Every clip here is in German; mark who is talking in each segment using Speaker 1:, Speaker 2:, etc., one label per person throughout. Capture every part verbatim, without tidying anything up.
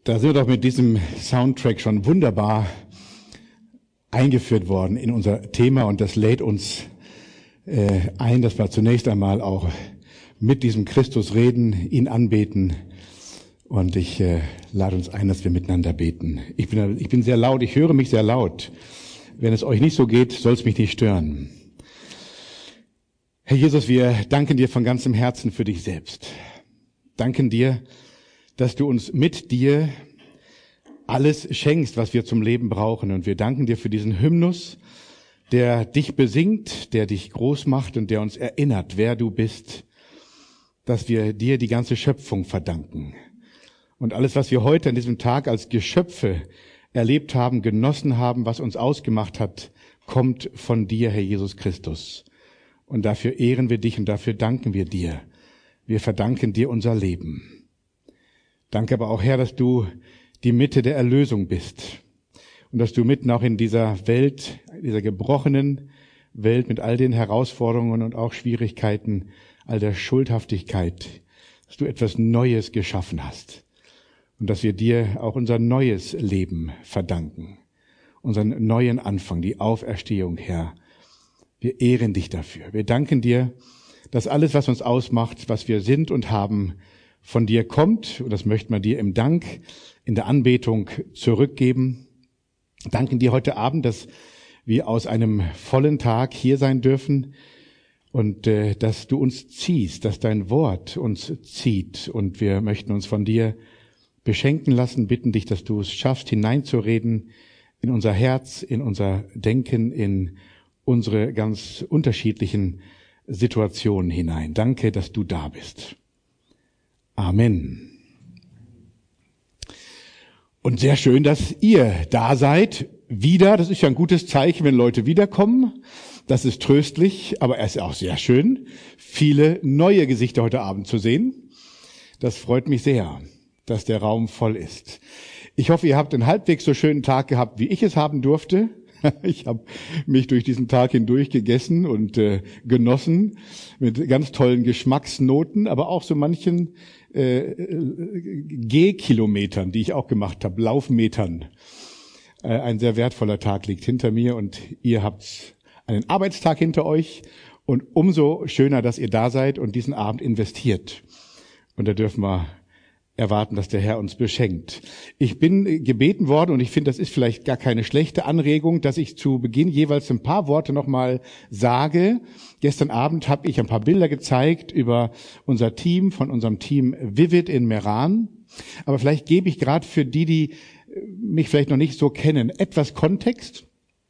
Speaker 1: Da sind wir doch mit diesem Soundtrack schon wunderbar eingeführt worden in unser Thema, und das lädt uns äh, ein, dass wir zunächst einmal auch mit diesem Christus reden, ihn anbeten, und ich äh, lade uns ein, dass wir miteinander beten. Ich bin, ich bin sehr laut, ich höre mich sehr laut. Wenn es euch nicht so geht, soll es mich nicht stören. Herr Jesus, wir danken dir von ganzem Herzen für dich selbst. Danken dir, dass du uns mit dir alles schenkst, was wir zum Leben brauchen. Und wir danken dir für diesen Hymnus, der dich besingt, der dich groß macht und der uns erinnert, wer du bist, dass wir dir die ganze Schöpfung verdanken. Und alles, was wir heute an diesem Tag als Geschöpfe erlebt haben, genossen haben, was uns ausgemacht hat, kommt von dir, Herr Jesus Christus. Und dafür ehren wir dich und dafür danken wir dir. Wir verdanken dir unser Leben. Danke aber auch, Herr, dass du die Mitte der Erlösung bist und dass du mitten auch in dieser Welt, dieser gebrochenen Welt mit all den Herausforderungen und auch Schwierigkeiten, all der Schuldhaftigkeit, dass du etwas Neues geschaffen hast und dass wir dir auch unser neues Leben verdanken, unseren neuen Anfang, die Auferstehung, Herr. Wir ehren dich dafür. Wir danken dir, dass alles, was uns ausmacht, was wir sind und haben, von dir kommt, und das möchten wir dir im Dank, in der Anbetung zurückgeben. Danken dir heute Abend, dass wir aus einem vollen Tag hier sein dürfen und äh, dass du uns ziehst, dass dein Wort uns zieht, und wir möchten uns von dir beschenken lassen, bitten dich, dass du es schaffst, hineinzureden in unser Herz, in unser Denken, in unsere ganz unterschiedlichen Situationen hinein. Danke, dass du da bist. Amen. Und sehr schön, dass ihr da seid. Wieder, das ist ja ein gutes Zeichen, wenn Leute wiederkommen. Das ist tröstlich, aber es ist auch sehr schön, viele neue Gesichter heute Abend zu sehen. Das freut mich sehr, dass der Raum voll ist. Ich hoffe, ihr habt einen halbwegs so schönen Tag gehabt, wie ich es haben durfte. Ich habe mich durch diesen Tag hindurch gegessen und äh, genossen mit ganz tollen Geschmacksnoten, aber auch so manchen äh, Gehkilometern, die ich auch gemacht habe, Laufmetern. Äh, ein sehr wertvoller Tag liegt hinter mir, und ihr habt einen Arbeitstag hinter euch, und umso schöner, dass ihr da seid und diesen Abend investiert. Und da dürfen wir erwarten, dass der Herr uns beschenkt. Ich bin gebeten worden, und ich finde, das ist vielleicht gar keine schlechte Anregung, dass ich zu Beginn jeweils ein paar Worte nochmal sage. Gestern Abend habe ich ein paar Bilder gezeigt über unser Team, von unserem Team Vivid in Meran. Aber vielleicht gebe ich gerade für die, die mich vielleicht noch nicht so kennen, etwas Kontext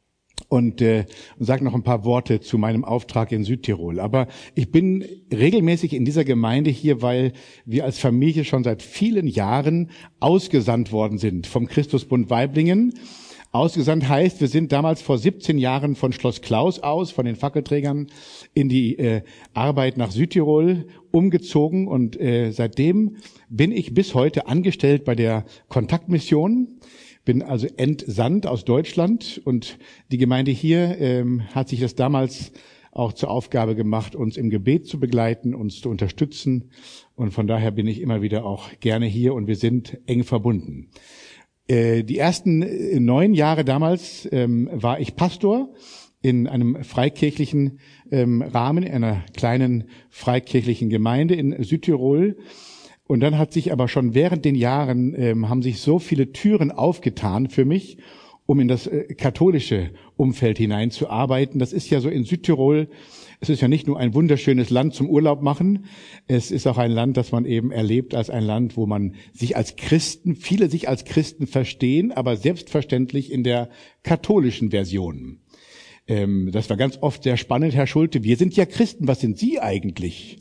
Speaker 1: und, äh, und sage noch ein paar Worte zu meinem Auftrag in Südtirol. Aber ich bin regelmäßig in dieser Gemeinde hier, weil wir als Familie schon seit vielen Jahren ausgesandt worden sind vom Christusbund Waiblingen. Ausgesandt heißt, wir sind damals vor siebzehn Jahren von Schloss Klaus aus, von den Fackelträgern, in die äh, Arbeit nach Südtirol umgezogen, und äh, seitdem bin ich bis heute angestellt bei der Kontaktmission. Bin also entsandt aus Deutschland, und die Gemeinde hier ähm, hat sich das damals auch zur Aufgabe gemacht, uns im Gebet zu begleiten, uns zu unterstützen, und von daher bin ich immer wieder auch gerne hier, und wir sind eng verbunden. Äh, die ersten äh, neun Jahre damals ähm, war ich Pastor in einem freikirchlichen ähm, Rahmen, in einer kleinen freikirchlichen Gemeinde in Südtirol. Und dann hat sich aber schon während den Jahren, ähm, haben sich so viele Türen aufgetan für mich, um in das äh, katholische Umfeld hineinzuarbeiten. Das ist ja so in Südtirol, es ist ja nicht nur ein wunderschönes Land zum Urlaub machen, es ist auch ein Land, das man eben erlebt als ein Land, wo man sich als Christen, viele sich als Christen verstehen, aber selbstverständlich in der katholischen Version. Ähm, das war ganz oft sehr spannend, Herr Schulte, wir sind ja Christen, was sind Sie eigentlich?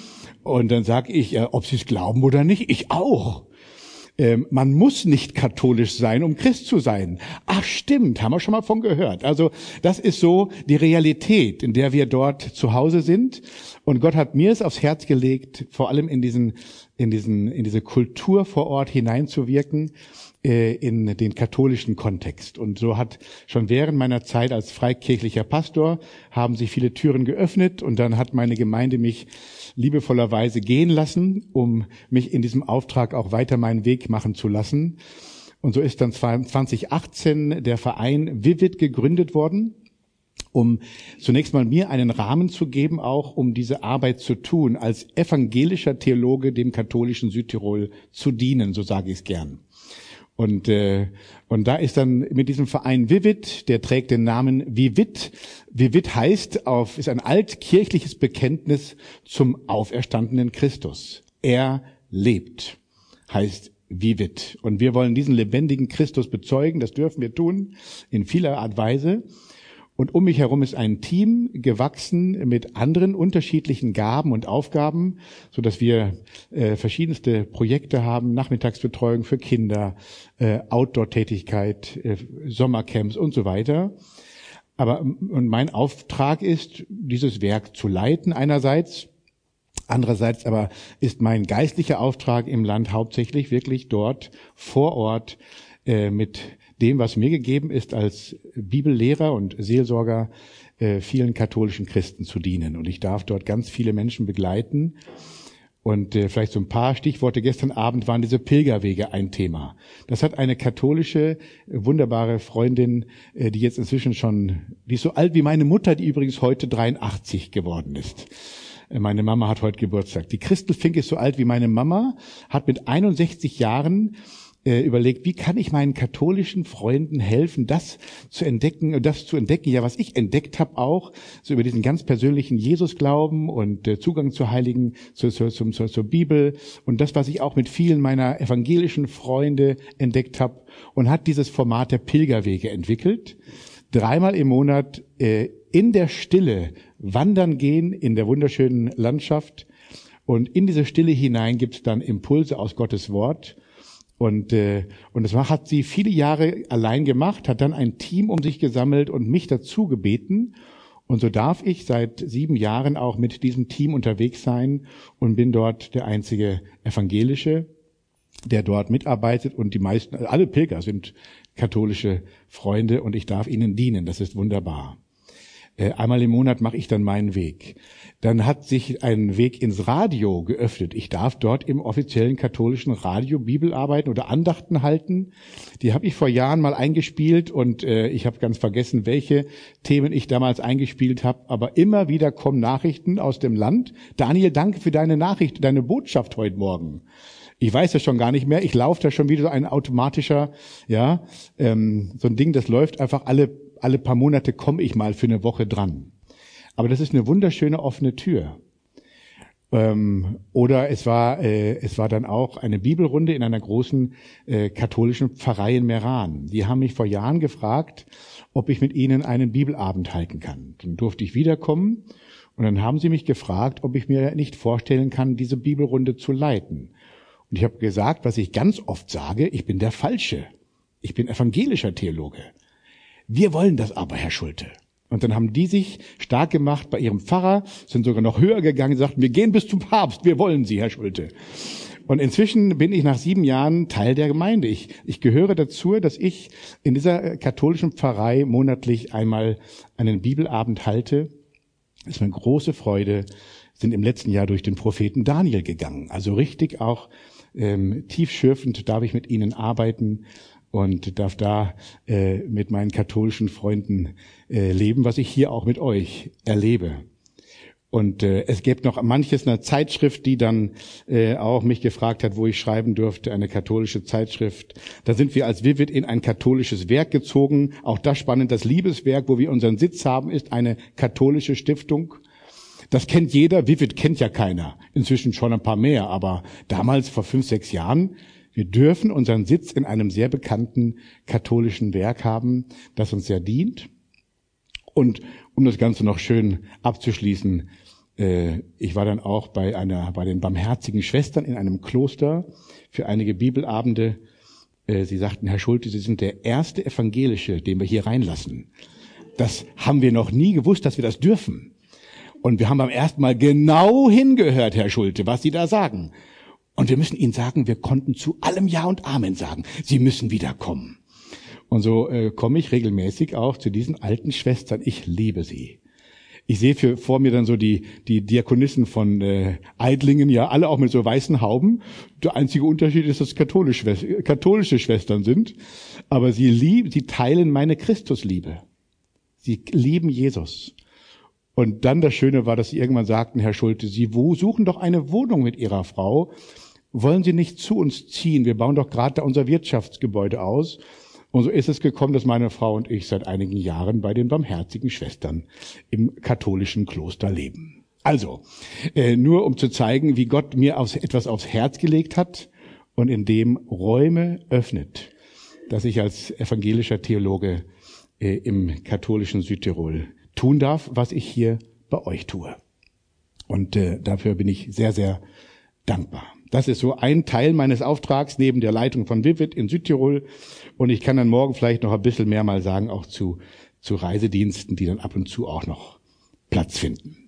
Speaker 1: Und dann sage ich, äh, ob Sie es glauben oder nicht, ich auch. Ähm, man muss nicht katholisch sein, um Christ zu sein. Ach stimmt, haben wir schon mal von gehört. Also das ist so die Realität, in der wir dort zu Hause sind. Und Gott hat mir es aufs Herz gelegt, vor allem in diesen, in diesen, in diese Kultur vor Ort hineinzuwirken, äh, in den katholischen Kontext. Und so hat schon während meiner Zeit als freikirchlicher Pastor haben sich viele Türen geöffnet und dann hat meine Gemeinde mich liebevollerweise gehen lassen, um mich in diesem Auftrag auch weiter meinen Weg machen zu lassen. Und so ist dann zwanzig achtzehn der Verein Vivid gegründet worden, um zunächst mal mir einen Rahmen zu geben, auch um diese Arbeit zu tun, als evangelischer Theologe dem katholischen Südtirol zu dienen, so sage ich es gern. Und äh, und da ist dann mit diesem Verein Vivid, der trägt den Namen Vivit. Vivit heißt auf ist ein altkirchliches Bekenntnis zum auferstandenen Christus. Er lebt, heißt Vivit. Und wir wollen diesen lebendigen Christus bezeugen. Das dürfen wir tun in vieler Art Weise. Und um mich herum ist ein Team gewachsen mit anderen unterschiedlichen Gaben und Aufgaben, so dass wir äh, verschiedenste Projekte haben, Nachmittagsbetreuung für Kinder, äh, Outdoor-Tätigkeit, äh, Sommercamps und so weiter. Aber und mein Auftrag ist, dieses Werk zu leiten einerseits, andererseits aber ist mein geistlicher Auftrag im Land hauptsächlich wirklich dort vor Ort äh, mit dem, was mir gegeben ist, als Bibellehrer und Seelsorger äh, vielen katholischen Christen zu dienen. Und ich darf dort ganz viele Menschen begleiten. Und äh, vielleicht so ein paar Stichworte. Gestern Abend waren diese Pilgerwege ein Thema. Das hat eine katholische, wunderbare Freundin, äh, die jetzt inzwischen schon, die ist so alt wie meine Mutter, die übrigens heute dreiundachtzig geworden ist. Äh, meine Mama hat heute Geburtstag. Die Christel Fink ist so alt wie meine Mama, hat mit einundsechzig Jahren überlegt, wie kann ich meinen katholischen Freunden helfen, das zu entdecken, das zu entdecken, ja, was ich entdeckt habe auch, so über diesen ganz persönlichen Jesusglauben und äh, Zugang zur Heiligen, zur, zur, zur, zur Bibel und das, was ich auch mit vielen meiner evangelischen Freunde entdeckt habe und hat dieses Format der Pilgerwege entwickelt. Dreimal im Monat äh, in der Stille wandern gehen in der wunderschönen Landschaft und in diese Stille hinein gibt es dann Impulse aus Gottes Wort. Und äh, und das hat sie viele Jahre allein gemacht, hat dann ein Team um sich gesammelt und mich dazu gebeten. Und so darf ich seit sieben Jahren auch mit diesem Team unterwegs sein und bin dort der einzige Evangelische, der dort mitarbeitet. Und die meisten, alle Pilger sind katholische Freunde und ich darf ihnen dienen. Das ist wunderbar. Einmal im Monat mache ich dann meinen Weg. Dann hat sich ein Weg ins Radio geöffnet. Ich darf dort im offiziellen katholischen Radio Bibel arbeiten oder Andachten halten. Die habe ich vor Jahren mal eingespielt und äh, ich habe ganz vergessen, welche Themen ich damals eingespielt habe. Aber immer wieder kommen Nachrichten aus dem Land. Daniel, danke für deine Nachricht, deine Botschaft heute Morgen. Ich weiß ja schon gar nicht mehr. Ich laufe da schon wieder so ein automatischer, ja, ähm, so ein Ding, das läuft einfach alle alle paar Monate komme ich mal für eine Woche dran. Aber das ist eine wunderschöne offene Tür. Ähm, oder es war äh, es war dann auch eine Bibelrunde in einer großen äh, katholischen Pfarrei in Meran. Die haben mich vor Jahren gefragt, ob ich mit ihnen einen Bibelabend halten kann. Dann durfte ich wiederkommen und dann haben sie mich gefragt, ob ich mir nicht vorstellen kann, diese Bibelrunde zu leiten. Und ich habe gesagt, was ich ganz oft sage, ich bin der Falsche. Ich bin evangelischer Theologe. Wir wollen das aber, Herr Schulte. Und dann haben die sich stark gemacht bei ihrem Pfarrer, sind sogar noch höher gegangen, sagten, wir gehen bis zum Papst, wir wollen Sie, Herr Schulte. Und inzwischen bin ich nach sieben Jahren Teil der Gemeinde. Ich, ich gehöre dazu, dass ich in dieser katholischen Pfarrei monatlich einmal einen Bibelabend halte. Das ist eine große Freude, sind im letzten Jahr durch den Propheten Daniel gegangen. Also richtig auch ähm, tiefschürfend darf ich mit ihnen arbeiten. Und darf da äh, mit meinen katholischen Freunden äh, leben, was ich hier auch mit euch erlebe. Und äh, es gibt noch manches, eine Zeitschrift, die dann äh, auch mich gefragt hat, wo ich schreiben durfte, eine katholische Zeitschrift. Da sind wir als Vivid in ein katholisches Werk gezogen. Auch das spannend, das Liebeswerk, wo wir unseren Sitz haben, ist eine katholische Stiftung. Das kennt jeder, Vivid kennt ja keiner. Inzwischen schon ein paar mehr, aber damals, vor fünf, sechs Jahren, wir dürfen unseren Sitz in einem sehr bekannten katholischen Werk haben, das uns sehr dient. Und um das Ganze noch schön abzuschließen, äh, ich war dann auch bei einer, bei den Barmherzigen Schwestern in einem Kloster für einige Bibelabende. Äh, sie sagten, Herr Schulte, Sie sind der erste Evangelische, den wir hier reinlassen. Das haben wir noch nie gewusst, dass wir das dürfen. Und wir haben beim ersten Mal genau hingehört, Herr Schulte, was Sie da sagen. Und wir müssen Ihnen sagen, wir konnten zu allem Ja und Amen sagen. Sie müssen wiederkommen. Und so äh, komme ich regelmäßig auch zu diesen alten Schwestern. Ich liebe sie. Ich sehe für, vor mir dann so die, die Diakonissen von äh, Eidlingen, ja, alle auch mit so weißen Hauben. Der einzige Unterschied ist, dass katholisch, katholische Schwestern sind. Aber sie lieben, sie teilen meine Christusliebe. Sie lieben Jesus. Und dann das Schöne war, dass sie irgendwann sagten, Herr Schulte, Sie wo suchen doch eine Wohnung mit Ihrer Frau. Wollen Sie nicht zu uns ziehen? Wir bauen doch gerade da unser Wirtschaftsgebäude aus. Und so ist es gekommen, dass meine Frau und ich seit einigen Jahren bei den barmherzigen Schwestern im katholischen Kloster leben. Also, äh, nur um zu zeigen, wie Gott mir aufs, etwas aufs Herz gelegt hat und in dem Räume öffnet, dass ich als evangelischer Theologe äh, im katholischen Südtirol tun darf, was ich hier bei euch tue. Und äh, dafür bin ich sehr, sehr dankbar. Das ist so ein Teil meines Auftrags neben der Leitung von Vivid in Südtirol. Und ich kann dann morgen vielleicht noch ein bisschen mehr mal sagen, auch zu, zu Reisediensten, die dann ab und zu auch noch Platz finden.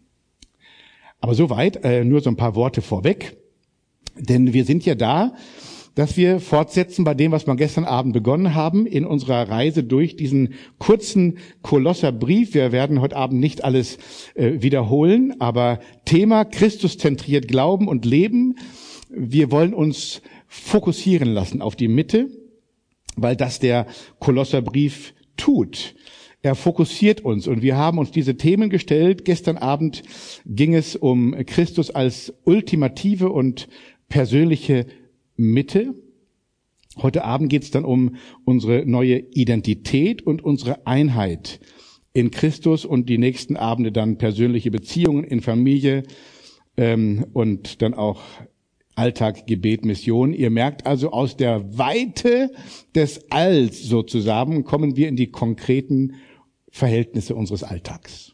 Speaker 1: Aber soweit, äh, nur so ein paar Worte vorweg. Denn wir sind ja da, dass wir fortsetzen bei dem, was wir gestern Abend begonnen haben, in unserer Reise durch diesen kurzen Kolosserbrief. Wir werden heute Abend nicht alles äh, wiederholen, aber Thema Christuszentriert Glauben und Leben. Wir wollen uns fokussieren lassen auf die Mitte, weil das der Kolosserbrief tut. Er fokussiert uns und wir haben uns diese Themen gestellt. Gestern Abend ging es um Christus als ultimative und persönliche Mitte. Heute Abend geht es dann um unsere neue Identität und unsere Einheit in Christus und die nächsten Abende dann persönliche Beziehungen in Familie ähm, und dann auch Alltag, Gebet, Mission. Ihr merkt also, aus der Weite des Alls sozusagen kommen wir in die konkreten Verhältnisse unseres Alltags.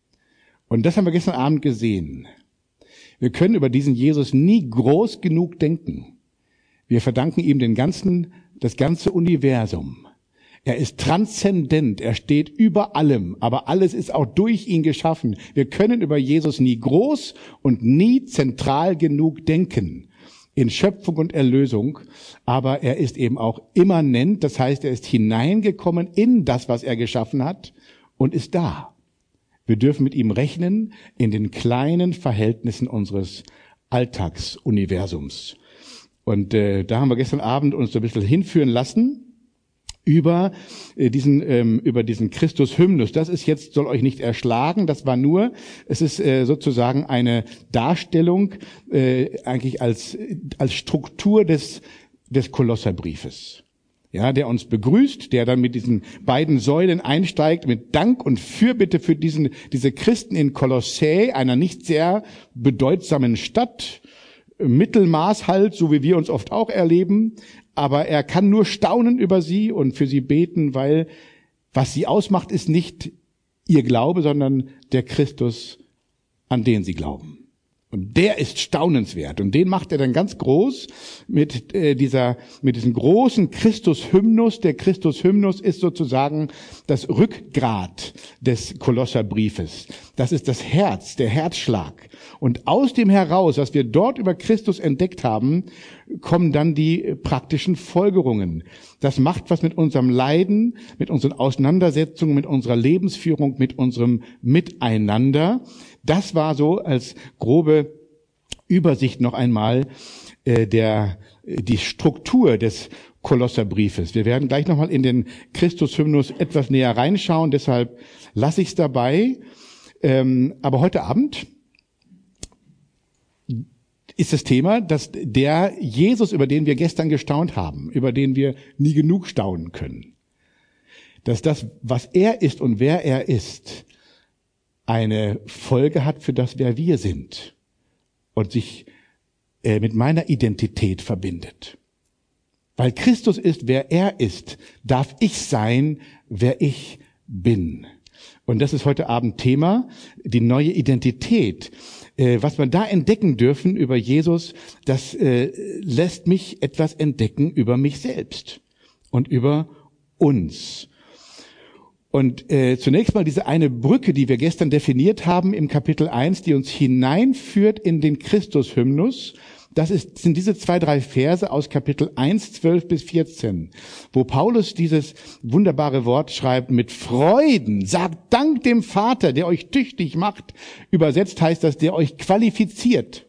Speaker 1: Und das haben wir gestern Abend gesehen. Wir können über diesen Jesus nie groß genug denken. Wir verdanken ihm den ganzen, das ganze Universum. Er ist transzendent, er steht über allem, aber alles ist auch durch ihn geschaffen. Wir können über Jesus nie groß und nie zentral genug denken in Schöpfung und Erlösung, aber er ist eben auch immanent, das heißt, er ist hineingekommen in das, was er geschaffen hat und ist da. Wir dürfen mit ihm rechnen in den kleinen Verhältnissen unseres Alltagsuniversums. Und äh, da haben wir gestern Abend uns so ein bisschen hinführen lassen über äh, diesen ähm, über diesen Christus-Hymnus. Das ist jetzt, soll euch nicht erschlagen, das war nur, es ist äh, sozusagen eine Darstellung äh, eigentlich als als Struktur des des Kolosserbriefes. Ja, der uns begrüßt, der dann mit diesen beiden Säulen einsteigt, mit Dank und Fürbitte für diesen diese Christen in Kolossä, einer nicht sehr bedeutsamen Stadt, Mittelmaß halt, so wie wir uns oft auch erleben, aber er kann nur staunen über sie und für sie beten, weil was sie ausmacht, ist nicht ihr Glaube, sondern der Christus, an den sie glauben. Und der ist staunenswert und den macht er dann ganz groß mit äh, dieser mit diesem großen Christus-Hymnus. Der Christus-Hymnus ist sozusagen das Rückgrat des Kolosserbriefes. Das ist das Herz, der Herzschlag. Und aus dem heraus, was wir dort über Christus entdeckt haben, kommen dann die praktischen Folgerungen. Das macht was mit unserem Leiden, mit unseren Auseinandersetzungen, mit unserer Lebensführung, mit unserem Miteinander. Das war so als grobe Übersicht noch einmal äh, der die Struktur des Kolosserbriefes. Wir werden gleich nochmal in den Christus-Hymnus etwas näher reinschauen, deshalb lasse ich es dabei. Ähm, aber heute Abend ist das Thema, dass der Jesus, über den wir gestern gestaunt haben, über den wir nie genug staunen können, dass das, was er ist und wer er ist, eine Folge hat für das, wer wir sind und sich äh, mit meiner Identität verbindet. Weil Christus ist, wer er ist, darf ich sein, wer ich bin. Und das ist heute Abend Thema, die neue Identität. Äh, was wir da entdecken dürfen über Jesus, das äh, lässt mich etwas entdecken über mich selbst und über uns. Und äh, zunächst mal diese eine Brücke, die wir gestern definiert haben im Kapitel eins, die uns hineinführt in den Christus-Hymnus. Das ist, sind diese zwei, drei Verse aus Kapitel eins, zwölf bis vierzehn, wo Paulus dieses wunderbare Wort schreibt: Mit Freuden sagt Dank dem Vater, der euch tüchtig macht. Übersetzt heißt das, der euch qualifiziert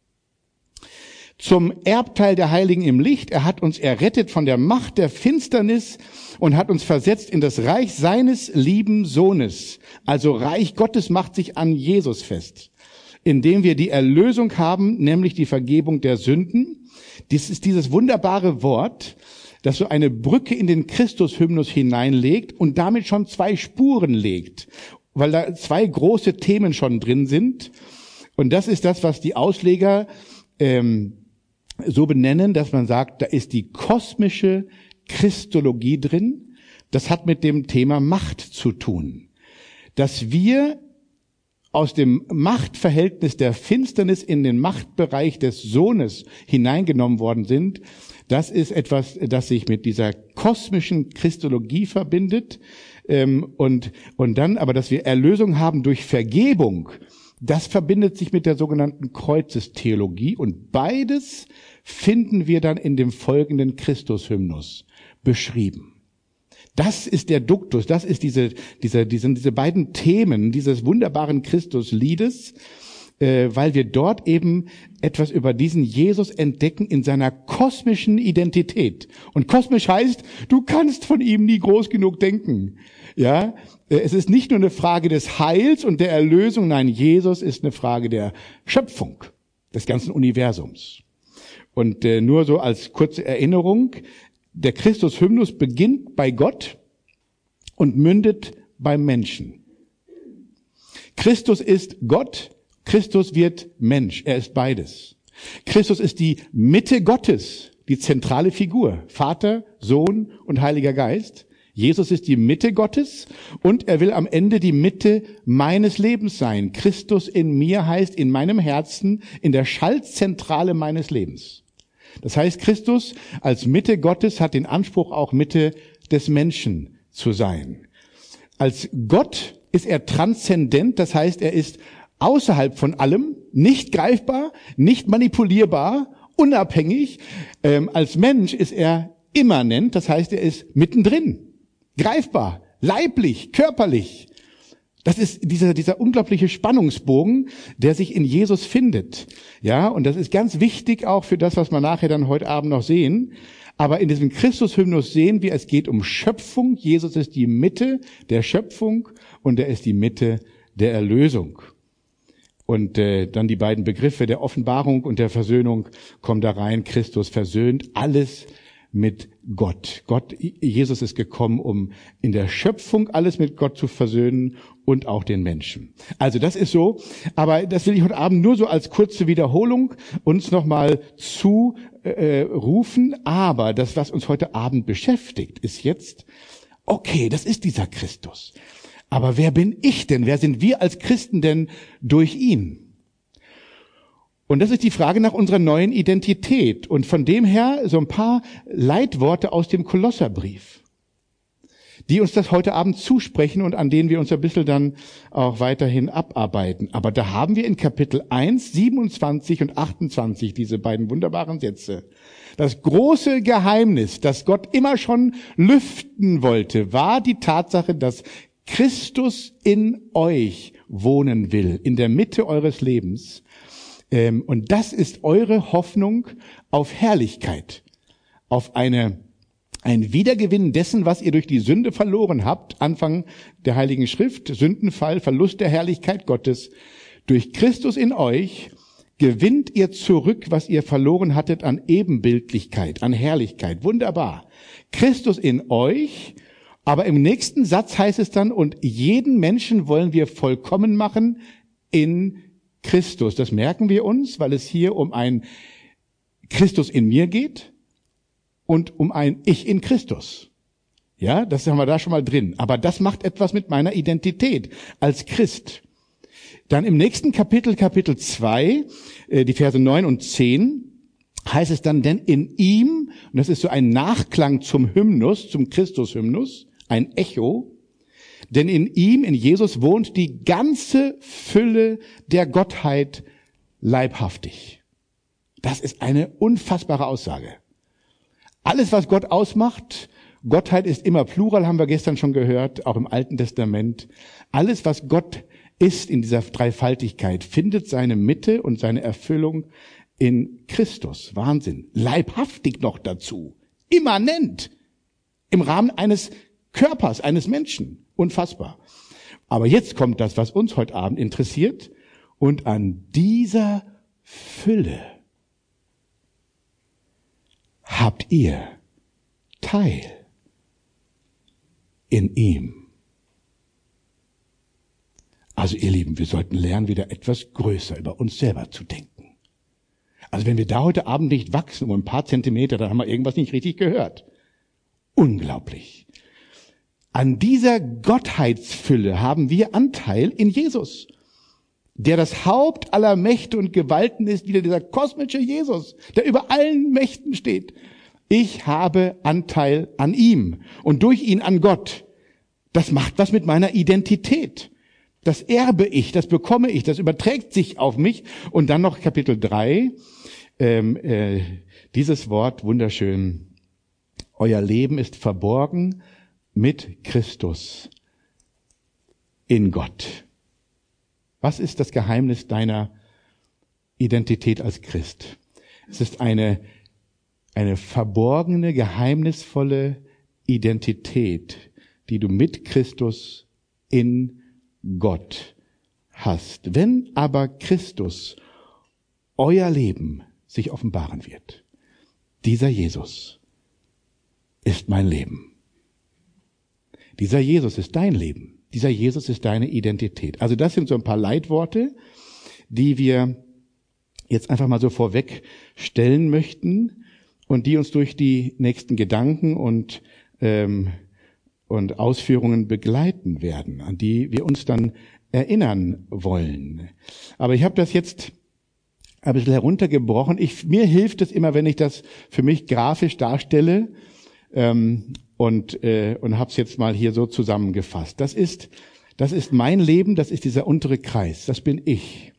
Speaker 1: zum Erbteil der Heiligen im Licht. Er hat uns errettet von der Macht der Finsternis und hat uns versetzt in das Reich seines lieben Sohnes. Also Reich Gottes macht sich an Jesus fest, indem wir die Erlösung haben, nämlich die Vergebung der Sünden. Dies ist dieses wunderbare Wort, das so eine Brücke in den Christus-Hymnus hineinlegt und damit schon zwei Spuren legt, weil da zwei große Themen schon drin sind. Und das ist das, was die Ausleger ähm, so benennen, dass man sagt, da ist die kosmische Christologie drin. Das hat mit dem Thema Macht zu tun. Dass wir aus dem Machtverhältnis der Finsternis in den Machtbereich des Sohnes hineingenommen worden sind, das ist etwas, das sich mit dieser kosmischen Christologie verbindet. Und, und dann aber, dass wir Erlösung haben durch Vergebung, das verbindet sich mit der sogenannten Kreuzestheologie. Und beides finden wir dann in dem folgenden Christus-Hymnus beschrieben. Das ist der Duktus, das ist diese, diese, diese, diese beiden Themen dieses wunderbaren Christus-Liedes, äh, weil wir dort eben etwas über diesen Jesus entdecken in seiner kosmischen Identität. Und kosmisch heißt, du kannst von ihm nie groß genug denken. Ja, äh, es ist nicht nur eine Frage des Heils und der Erlösung, nein, Jesus ist eine Frage der Schöpfung des ganzen Universums. Und äh, nur so als kurze Erinnerung: Der Christus-Hymnus beginnt bei Gott und mündet beim Menschen. Christus ist Gott, Christus wird Mensch, er ist beides. Christus ist die Mitte Gottes, die zentrale Figur, Vater, Sohn und Heiliger Geist. Jesus ist die Mitte Gottes und er will am Ende die Mitte meines Lebens sein. Christus in mir heißt in meinem Herzen, in der Schaltzentrale meines Lebens. Das heißt, Christus als Mitte Gottes hat den Anspruch, auch Mitte des Menschen zu sein. Als Gott ist er transzendent, das heißt, er ist außerhalb von allem, nicht greifbar, nicht manipulierbar, unabhängig. Ähm, als Mensch ist er immanent, das heißt, er ist mittendrin, greifbar, leiblich, körperlich. Das ist dieser, dieser unglaubliche Spannungsbogen, der sich in Jesus findet. Ja, und das ist ganz wichtig auch für das, was wir nachher dann heute Abend noch sehen. Aber in diesem Christus-Hymnus sehen wir, es geht um Schöpfung. Jesus ist die Mitte der Schöpfung und er ist die Mitte der Erlösung. Und äh, dann die beiden Begriffe der Offenbarung und der Versöhnung kommen da rein. Christus versöhnt alles mit Gott. Gott, Jesus ist gekommen, um in der Schöpfung alles mit Gott zu versöhnen und auch den Menschen. Also das ist so, aber das will ich heute Abend nur so als kurze Wiederholung uns nochmal zu äh, rufen. Aber das, was uns heute Abend beschäftigt, ist jetzt, okay, das ist dieser Christus. Aber wer bin ich denn? Wer sind wir als Christen denn durch ihn? Und das ist die Frage nach unserer neuen Identität. Und von dem her so ein paar Leitworte aus dem Kolosserbrief, die uns das heute Abend zusprechen und an denen wir uns ein bisschen dann auch weiterhin abarbeiten. Aber da haben wir in Kapitel eins, siebenundzwanzig und achtundzwanzig diese beiden wunderbaren Sätze. Das große Geheimnis, das Gott immer schon lüften wollte, war die Tatsache, dass Christus in euch wohnen will, in der Mitte eures Lebens. Und das ist eure Hoffnung auf Herrlichkeit, auf eine, ein Wiedergewinn dessen, was ihr durch die Sünde verloren habt, Anfang der Heiligen Schrift, Sündenfall, Verlust der Herrlichkeit Gottes. Durch Christus in euch gewinnt ihr zurück, was ihr verloren hattet an Ebenbildlichkeit, an Herrlichkeit. Wunderbar. Christus in euch, aber im nächsten Satz heißt es dann, und jeden Menschen wollen wir vollkommen machen in Christus. Das merken wir uns, weil es hier um ein Christus in mir geht und um ein Ich in Christus. Ja, das haben wir da schon mal drin. Aber das macht etwas mit meiner Identität als Christ. Dann im nächsten Kapitel, Kapitel zwei, die Verse neun und zehn, heißt es dann, denn in ihm, und das ist so ein Nachklang zum Hymnus, zum Christus-Hymnus, ein Echo, Denn in ihm, in Jesus, wohnt die ganze Fülle der Gottheit leibhaftig. Das ist eine unfassbare Aussage. Alles, was Gott ausmacht, Gottheit ist immer Plural, haben wir gestern schon gehört, auch im Alten Testament. Alles, was Gott ist in dieser Dreifaltigkeit, findet seine Mitte und seine Erfüllung in Christus. Wahnsinn. Leibhaftig noch dazu. Immanent. Im Rahmen eines Körpers, eines Menschen. Unfassbar. Aber jetzt kommt das, was uns heute Abend interessiert. Und an dieser Fülle habt ihr Teil in ihm. Also ihr Lieben, wir sollten lernen, wieder etwas größer über uns selber zu denken. Also wenn wir da heute Abend nicht wachsen um ein paar Zentimeter, dann haben wir irgendwas nicht richtig gehört. Unglaublich. An dieser Gottheitsfülle haben wir Anteil in Jesus, der das Haupt aller Mächte und Gewalten ist, wieder dieser kosmische Jesus, der über allen Mächten steht. Ich habe Anteil an ihm und durch ihn an Gott. Das macht was mit meiner Identität. Das erbe ich, das bekomme ich, das überträgt sich auf mich. Und dann noch Kapitel drei, ähm, äh, dieses Wort, wunderschön. Euer Leben ist verborgen mit Christus in Gott. Was ist das Geheimnis deiner Identität als Christ? Es ist eine, eine verborgene, geheimnisvolle Identität, die du mit Christus in Gott hast. Wenn aber Christus euer Leben sich offenbaren wird, dieser Jesus ist mein Leben. Dieser Jesus ist dein Leben. Dieser Jesus ist deine Identität. Also das sind so ein paar Leitworte, die wir jetzt einfach mal so vorweg stellen möchten und die uns durch die nächsten Gedanken und ähm, und Ausführungen begleiten werden, an die wir uns dann erinnern wollen. Aber ich habe das jetzt ein bisschen heruntergebrochen. Ich, mir hilft es immer, wenn ich das für mich grafisch darstelle ähm, und äh, und habe es jetzt mal hier so zusammengefasst. Das ist das ist mein Leben, das ist dieser untere Kreis, das bin ich.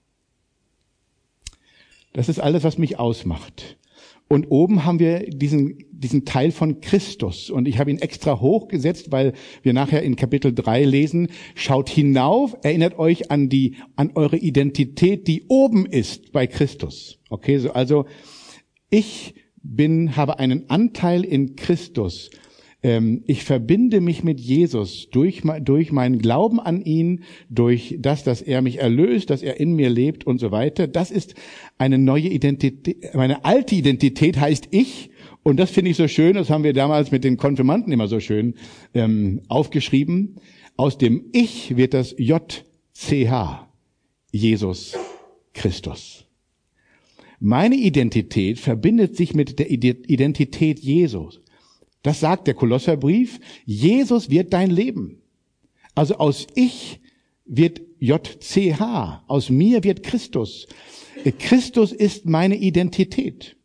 Speaker 1: Das ist alles, was mich ausmacht. Und oben haben wir diesen, diesen Teil von Christus. Und ich habe ihn extra hochgesetzt, weil wir nachher in Kapitel drei lesen, schaut hinauf, erinnert euch an die, an eure Identität, die oben ist bei Christus. Okay, so, also, ich bin, habe einen Anteil in Christus. Ähm, ich verbinde mich mit Jesus durch, durch meinen Glauben an ihn, durch das, dass er mich erlöst, dass er in mir lebt und so weiter. Das ist eine neue Identität. Meine alte Identität heißt ich. Und das finde ich so schön. Das haben wir damals mit den Konfirmanden immer so schön ähm, aufgeschrieben. Aus dem Ich wird das J C H. Jesus Christus. Meine Identität verbindet sich mit der Identität Jesus. Das sagt der Kolosserbrief. Jesus wird dein Leben. Also aus Ich wird J C H. Aus mir wird Christus. Christus ist meine Identität.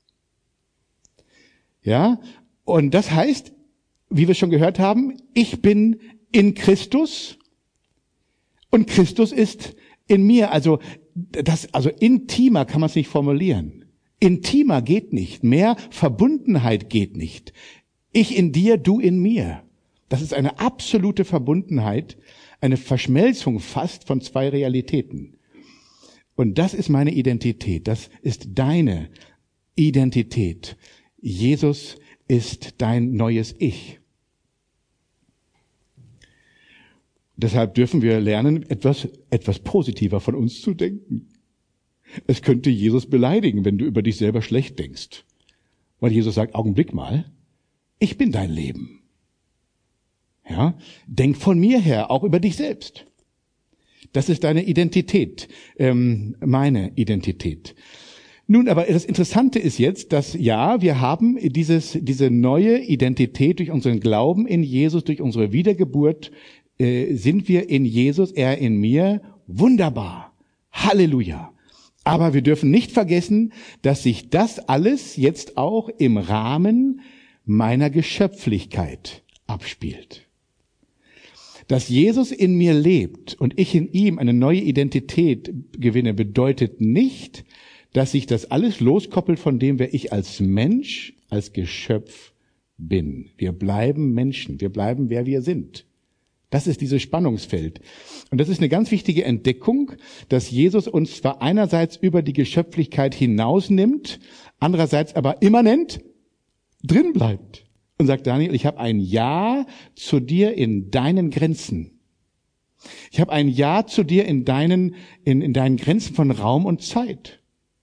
Speaker 1: Ja, und das heißt, wie wir schon gehört haben, ich bin in Christus und Christus ist in mir. Also das, also intimer kann man es nicht formulieren. Intimer geht nicht. Mehr Verbundenheit geht nicht. Ich in dir, du in mir. Das ist eine absolute Verbundenheit, eine Verschmelzung fast von zwei Realitäten. Und das ist meine Identität. Das ist deine Identität. Jesus ist dein neues Ich. Deshalb dürfen wir lernen, etwas, etwas positiver von uns zu denken. Es könnte Jesus beleidigen, wenn du über dich selber schlecht denkst. Weil Jesus sagt, Augenblick mal, ich bin dein Leben. Ja, denk von mir her, auch über dich selbst. Das ist deine Identität, ähm, meine Identität. Nun, aber das Interessante ist jetzt, dass ja, wir haben dieses, diese neue Identität durch unseren Glauben in Jesus, durch unsere Wiedergeburt, äh, sind wir in Jesus, er in mir. Wunderbar. Halleluja. Aber wir dürfen nicht vergessen, dass sich das alles jetzt auch im Rahmen meiner Geschöpflichkeit abspielt. Dass Jesus in mir lebt und ich in ihm eine neue Identität gewinne, bedeutet nicht, dass sich das alles loskoppelt von dem, wer ich als Mensch, als Geschöpf bin. Wir bleiben Menschen, wir bleiben, wer wir sind. Das ist dieses Spannungsfeld. Und das ist eine ganz wichtige Entdeckung, dass Jesus uns zwar einerseits über die Geschöpflichkeit hinausnimmt, andererseits aber immanent drin bleibt und sagt, Daniel, ich habe ein Ja zu dir in deinen Grenzen. Ich habe ein Ja zu dir in deinen, in, in deinen Grenzen von Raum und Zeit.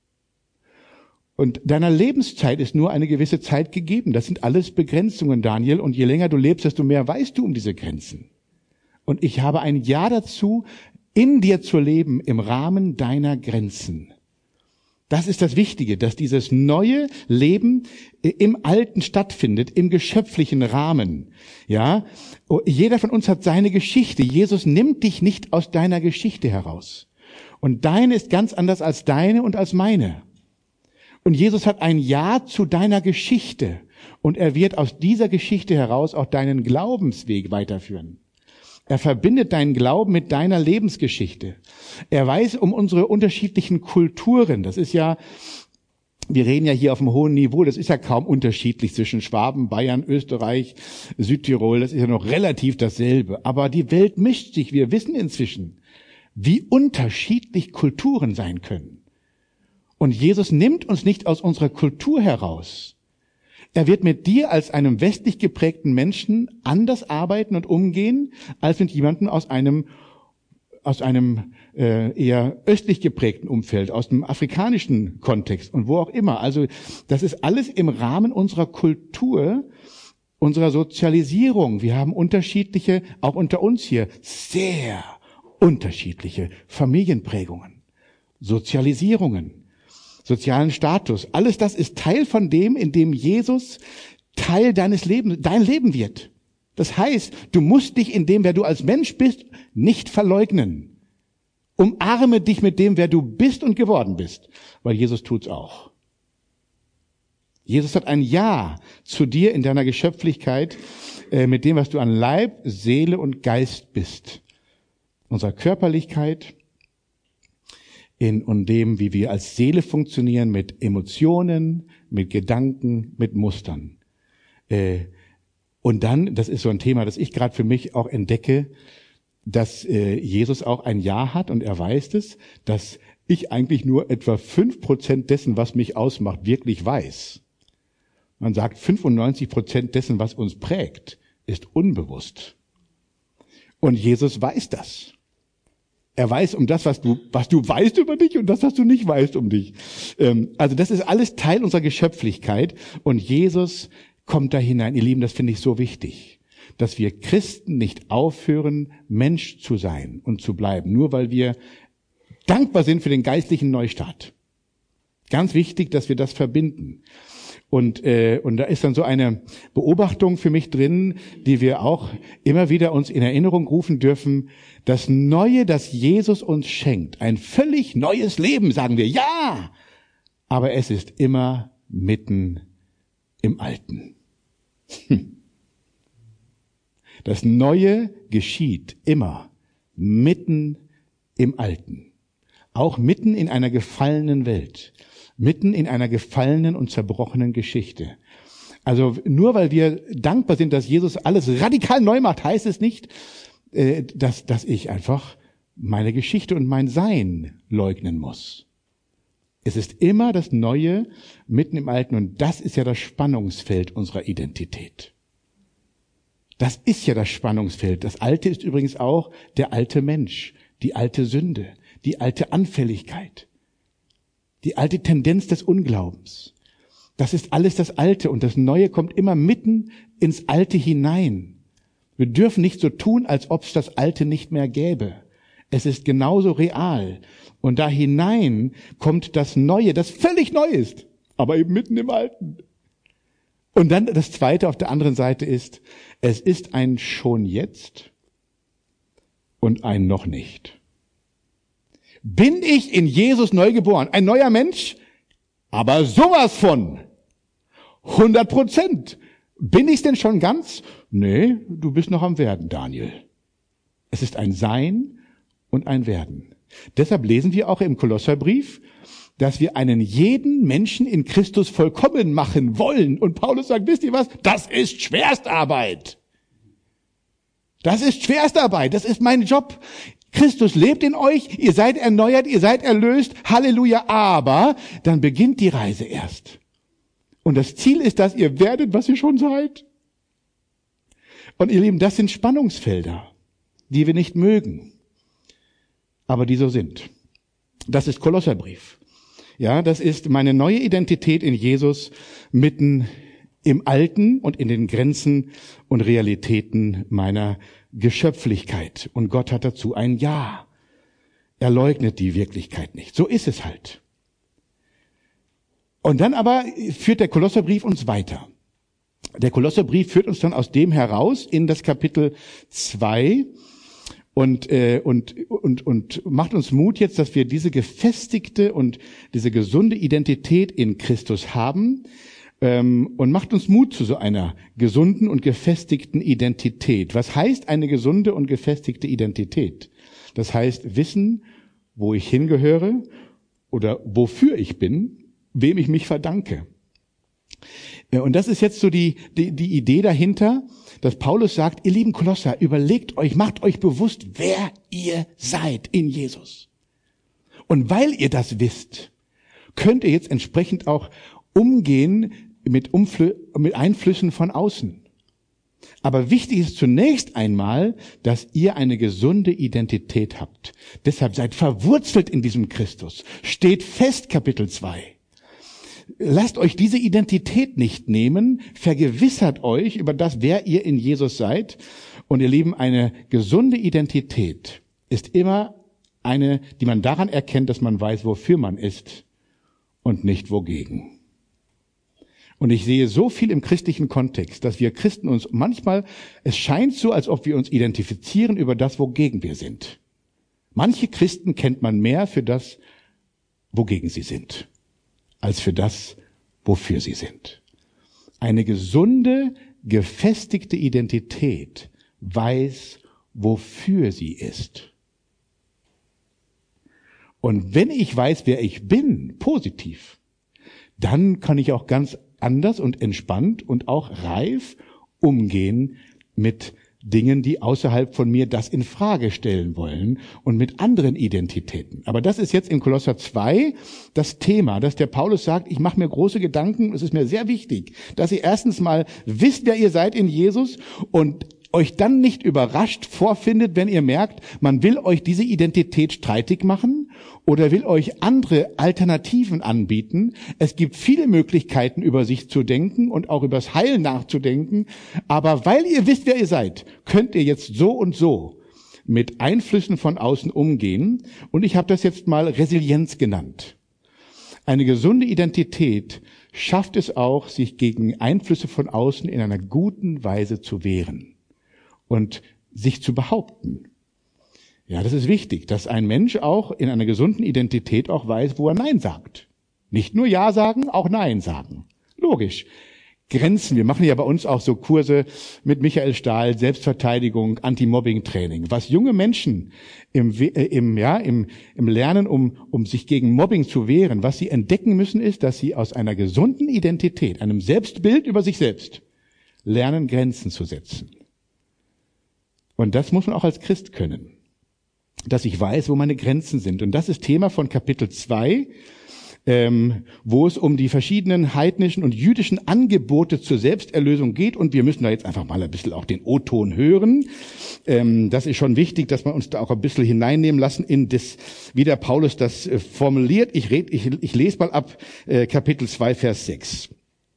Speaker 1: Und deiner Lebenszeit ist nur eine gewisse Zeit gegeben. Das sind alles Begrenzungen, Daniel. Und je länger du lebst, desto mehr weißt du um diese Grenzen. Und ich habe ein Ja dazu, in dir zu leben im Rahmen deiner Grenzen. Das ist das Wichtige, dass dieses neue Leben im Alten stattfindet, im geschöpflichen Rahmen. Ja, jeder von uns hat seine Geschichte. Jesus nimmt dich nicht aus deiner Geschichte heraus. Und deine ist ganz anders als deine und als meine. Und Jesus hat ein Ja zu deiner Geschichte. Und er wird aus dieser Geschichte heraus auch deinen Glaubensweg weiterführen. Er verbindet deinen Glauben mit deiner Lebensgeschichte. Er weiß um unsere unterschiedlichen Kulturen. Das ist ja, wir reden ja hier auf einem hohen Niveau, das ist ja kaum unterschiedlich zwischen Schwaben, Bayern, Österreich, Südtirol. Das ist ja noch relativ dasselbe. Aber die Welt mischt sich. Wir wissen inzwischen, wie unterschiedlich Kulturen sein können. Und Jesus nimmt uns nicht aus unserer Kultur heraus. Er wird mit dir als einem westlich geprägten Menschen anders arbeiten und umgehen, als mit jemandem aus einem aus einem äh, eher östlich geprägten Umfeld, aus dem afrikanischen Kontext und wo auch immer. Also das ist alles im Rahmen unserer Kultur, unserer Sozialisierung. Wir haben unterschiedliche, auch unter uns hier, sehr unterschiedliche Familienprägungen, Sozialisierungen. Sozialen Status. Alles das ist Teil von dem, in dem Jesus Teil deines Lebens, dein Leben wird. Das heißt, du musst dich in dem, wer du als Mensch bist, nicht verleugnen. Umarme dich mit dem, wer du bist und geworden bist, weil Jesus tut's auch. Jesus hat ein Ja zu dir in deiner Geschöpflichkeit, äh, mit dem, was du an Leib, Seele und Geist bist. Unserer Körperlichkeit, in und dem, wie wir als Seele funktionieren, mit Emotionen, mit Gedanken, mit Mustern. Äh, und dann, das ist so ein Thema, das ich gerade für mich auch entdecke, dass äh, Jesus auch ein Ja hat und er weiß es, dass ich eigentlich nur etwa fünf Prozent dessen, was mich ausmacht, wirklich weiß. Man sagt, fünfundneunzig Prozent dessen, was uns prägt, ist unbewusst. Und Jesus weiß das. Er weiß um das, was du, was du weißt über dich und das, was du nicht weißt um dich. Ähm, also das ist alles Teil unserer Geschöpflichkeit und Jesus kommt da hinein. Ihr Lieben, das finde ich so wichtig, dass wir Christen nicht aufhören, Mensch zu sein und zu bleiben, nur weil wir dankbar sind für den geistlichen Neustart. Ganz wichtig, dass wir das verbinden. Und, äh, und da ist dann so eine Beobachtung für mich drin, die wir auch immer wieder uns in Erinnerung rufen dürfen. Das Neue, das Jesus uns schenkt, ein völlig neues Leben, sagen wir, ja, aber es ist immer mitten im Alten. Das Neue geschieht immer mitten im Alten, auch mitten in einer gefallenen Welt. Mitten in einer gefallenen und zerbrochenen Geschichte. Also nur weil wir dankbar sind, dass Jesus alles radikal neu macht, heißt es nicht, dass, dass ich einfach meine Geschichte und mein Sein leugnen muss. Es ist immer das Neue mitten im Alten und das ist ja das Spannungsfeld unserer Identität. Das ist ja das Spannungsfeld. Das Alte ist übrigens auch der alte Mensch, die alte Sünde, die alte Anfälligkeit. Die alte Tendenz des Unglaubens. Das ist alles das Alte und das Neue kommt immer mitten ins Alte hinein. Wir dürfen nicht so tun, als ob es das Alte nicht mehr gäbe. Es ist genauso real. Und da hinein kommt das Neue, das völlig neu ist, aber eben mitten im Alten. Und dann das Zweite auf der anderen Seite ist, es ist ein schon jetzt und ein noch nicht. Bin ich in Jesus neu geboren? Ein neuer Mensch? Aber sowas von. hundert Prozent. Bin ich's denn schon ganz? Nee, du bist noch am Werden, Daniel. Es ist ein Sein und ein Werden. Deshalb lesen wir auch im Kolosserbrief, dass wir einen jeden Menschen in Christus vollkommen machen wollen. Und Paulus sagt, wisst ihr was? Das ist Schwerstarbeit. Das ist Schwerstarbeit. Das ist mein Job. Christus lebt in euch. Ihr seid erneuert. Ihr seid erlöst. Halleluja. Aber dann beginnt die Reise erst. Und das Ziel ist, dass ihr werdet, was ihr schon seid. Und ihr Lieben, das sind Spannungsfelder, die wir nicht mögen, aber die so sind. Das ist Kolosserbrief. Ja, das ist meine neue Identität in Jesus mitten im Alten und in den Grenzen und Realitäten meiner Geschöpflichkeit. Und Gott hat dazu ein Ja. Er leugnet die Wirklichkeit nicht. So ist es halt. Und dann aber führt der Kolosserbrief uns weiter. Der Kolosserbrief führt uns dann aus dem heraus in das Kapitel zwei und äh, und und und macht uns Mut jetzt, dass wir diese gefestigte und diese gesunde Identität in Christus haben, ähm, und macht uns Mut zu so einer gesunden und gefestigten Identität. Was heißt eine gesunde und gefestigte Identität? Das heißt wissen, wo ich hingehöre oder wofür ich bin, wem ich mich verdanke. Und das ist jetzt so die, die, die Idee dahinter, dass Paulus sagt, ihr lieben Kolosser, überlegt euch, macht euch bewusst, wer ihr seid in Jesus. Und weil ihr das wisst, könnt ihr jetzt entsprechend auch umgehen mit, Umflü- mit Einflüssen von außen. Aber wichtig ist zunächst einmal, dass ihr eine gesunde Identität habt. Deshalb seid verwurzelt in diesem Christus. Steht fest, Kapitel zwei. Lasst euch diese Identität nicht nehmen, vergewissert euch über das, wer ihr in Jesus seid. Und ihr Lieben, eine gesunde Identität ist immer eine, die man daran erkennt, dass man weiß, wofür man ist und nicht wogegen. Und ich sehe so viel im christlichen Kontext, dass wir Christen uns manchmal, es scheint so, als ob wir uns identifizieren über das, wogegen wir sind. Manche Christen kennt man mehr für das, wogegen sie sind, als für das, wofür sie sind. Eine gesunde, gefestigte Identität weiß, wofür sie ist. Und wenn ich weiß, wer ich bin, positiv, dann kann ich auch ganz anders und entspannt und auch reif umgehen mit Dingen, die außerhalb von mir das in Frage stellen wollen und mit anderen Identitäten. Aber das ist jetzt in Kolosser zwei das Thema, dass der Paulus sagt, ich mache mir große Gedanken, es ist mir sehr wichtig, dass ihr erstens mal wisst, wer ihr seid in Jesus und euch dann nicht überrascht vorfindet, wenn ihr merkt, man will euch diese Identität streitig machen oder will euch andere Alternativen anbieten. Es gibt viele Möglichkeiten, über sich zu denken und auch übers Heil nachzudenken. Aber weil ihr wisst, wer ihr seid, könnt ihr jetzt so und so mit Einflüssen von außen umgehen. Und ich habe das jetzt mal Resilienz genannt. Eine gesunde Identität schafft es auch, sich gegen Einflüsse von außen in einer guten Weise zu wehren und sich zu behaupten. Ja, das ist wichtig, dass ein Mensch auch in einer gesunden Identität auch weiß, wo er Nein sagt. Nicht nur Ja sagen, auch Nein sagen. Logisch. Grenzen. Wir machen ja bei uns auch so Kurse mit Michael Stahl, Selbstverteidigung, Anti-Mobbing-Training. Was junge Menschen im, äh, im, ja, im, im Lernen, um, um sich gegen Mobbing zu wehren, was sie entdecken müssen, ist, dass sie aus einer gesunden Identität, einem Selbstbild über sich selbst, lernen, Grenzen zu setzen. Und das muss man auch als Christ können, dass ich weiß, wo meine Grenzen sind. Und das ist Thema von Kapitel zwei, ähm, wo es um die verschiedenen heidnischen und jüdischen Angebote zur Selbsterlösung geht. Und wir müssen da jetzt einfach mal ein bisschen auch den O-Ton hören. Ähm, das ist schon wichtig, dass wir uns da auch ein bisschen hineinnehmen lassen in das, wie der Paulus das äh, formuliert. Ich, red, ich, ich lese mal ab äh, Kapitel zwei, Vers sechs.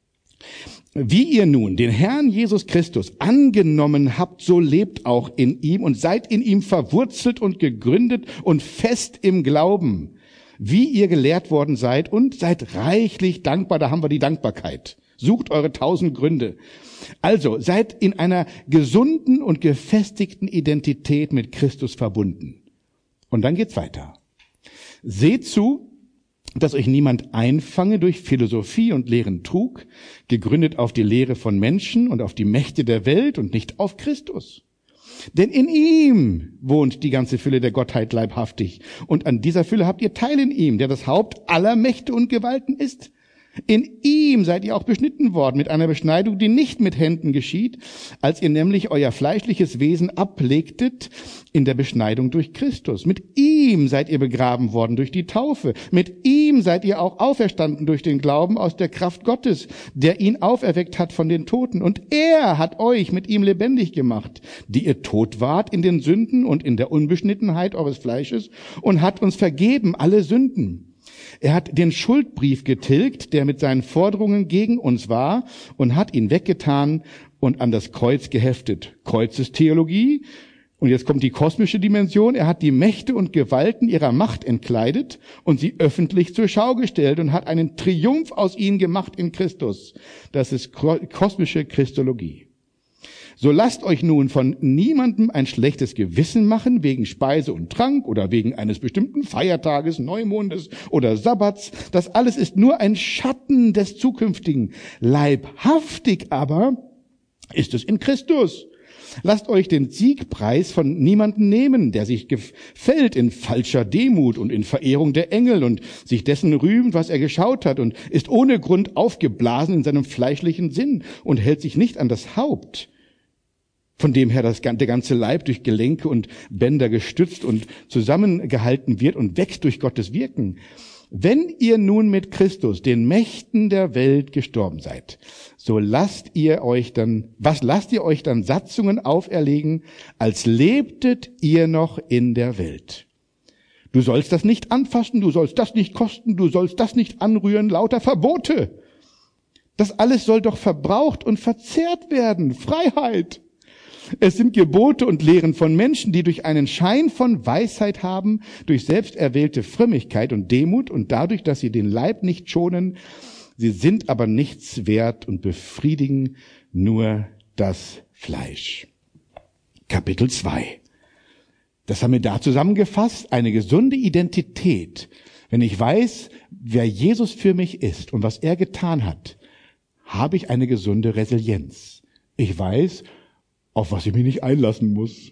Speaker 1: Wie ihr nun den Herrn Jesus Christus angenommen habt, so lebt auch in ihm und seid in ihm verwurzelt und gegründet und fest im Glauben, wie ihr gelehrt worden seid und seid reichlich dankbar. Da haben wir die Dankbarkeit. Sucht eure tausend Gründe. Also seid in einer gesunden und gefestigten Identität mit Christus verbunden. Und dann geht's weiter. Seht zu, dass euch niemand einfange durch Philosophie und leeren Trug, gegründet auf die Lehre von Menschen und auf die Mächte der Welt und nicht auf Christus. Denn in ihm wohnt die ganze Fülle der Gottheit leibhaftig. Und an dieser Fülle habt ihr Teil in ihm, der das Haupt aller Mächte und Gewalten ist. In ihm seid ihr auch beschnitten worden mit einer Beschneidung, die nicht mit Händen geschieht, als ihr nämlich euer fleischliches Wesen ablegtet in der Beschneidung durch Christus. Mit ihm seid ihr begraben worden durch die Taufe. Mit ihm seid ihr auch auferstanden durch den Glauben aus der Kraft Gottes, der ihn auferweckt hat von den Toten. Und er hat euch mit ihm lebendig gemacht, die ihr tot wart in den Sünden und in der Unbeschnittenheit eures Fleisches, und hat uns vergeben alle Sünden. Er hat den Schuldbrief getilgt, der mit seinen Forderungen gegen uns war, und hat ihn weggetan und an das Kreuz geheftet. Kreuzestheologie. Und jetzt kommt die kosmische Dimension. Er hat die Mächte und Gewalten ihrer Macht entkleidet und sie öffentlich zur Schau gestellt und hat einen Triumph aus ihnen gemacht in Christus. Das ist kosmische Christologie. So lasst euch nun von niemandem ein schlechtes Gewissen machen wegen Speise und Trank oder wegen eines bestimmten Feiertages, Neumondes oder Sabbats. Das alles ist nur ein Schatten des Zukünftigen. Leibhaftig aber ist es in Christus. Lasst euch den Siegpreis von niemandem nehmen, der sich gefällt in falscher Demut und in Verehrung der Engel und sich dessen rühmt, was er geschaut hat, und ist ohne Grund aufgeblasen in seinem fleischlichen Sinn und hält sich nicht an das Haupt, von dem her das, der ganze Leib durch Gelenke und Bänder gestützt und zusammengehalten wird und wächst durch Gottes Wirken. Wenn ihr nun mit Christus, den Mächten der Welt, gestorben seid, so lasst ihr euch dann, was lasst ihr euch dann Satzungen auferlegen, als lebtet ihr noch in der Welt? Du sollst das nicht anfassen, du sollst das nicht kosten, du sollst das nicht anrühren, lauter Verbote. Das alles soll doch verbraucht und verzehrt werden. Freiheit. Es sind Gebote und Lehren von Menschen, die durch einen Schein von Weisheit haben, durch selbsterwählte Frömmigkeit und Demut und dadurch, dass sie den Leib nicht schonen, sie sind aber nichts wert und befriedigen nur das Fleisch. Kapitel zwei. Das haben wir da zusammengefasst, eine gesunde Identität. Wenn ich weiß, wer Jesus für mich ist und was er getan hat, habe ich eine gesunde Resilienz. Ich weiß, auf was ich mich nicht einlassen muss,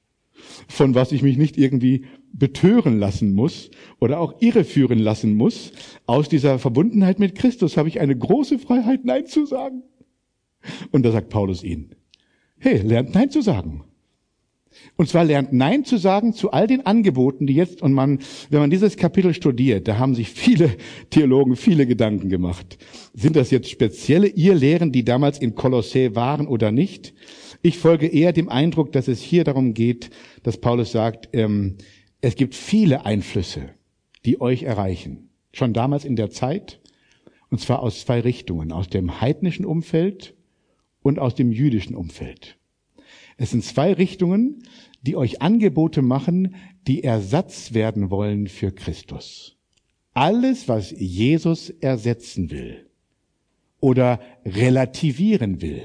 Speaker 1: von was ich mich nicht irgendwie betören lassen muss oder auch irreführen lassen muss. Aus dieser Verbundenheit mit Christus habe ich eine große Freiheit, Nein zu sagen. Und da sagt Paulus ihnen, hey, lernt Nein zu sagen. Und zwar lernt Nein zu sagen zu all den Angeboten, die jetzt, und man, wenn man dieses Kapitel studiert, da haben sich viele Theologen viele Gedanken gemacht. Sind das jetzt spezielle Irrlehren, die damals in Kolossä waren oder nicht? Ich folge eher dem Eindruck, dass es hier darum geht, dass Paulus sagt, ähm, es gibt viele Einflüsse, die euch erreichen. Schon damals in der Zeit, und zwar aus zwei Richtungen, aus dem heidnischen Umfeld und aus dem jüdischen Umfeld. Es sind zwei Richtungen, die euch Angebote machen, die Ersatz werden wollen für Christus. Alles, was Jesus ersetzen will oder relativieren will,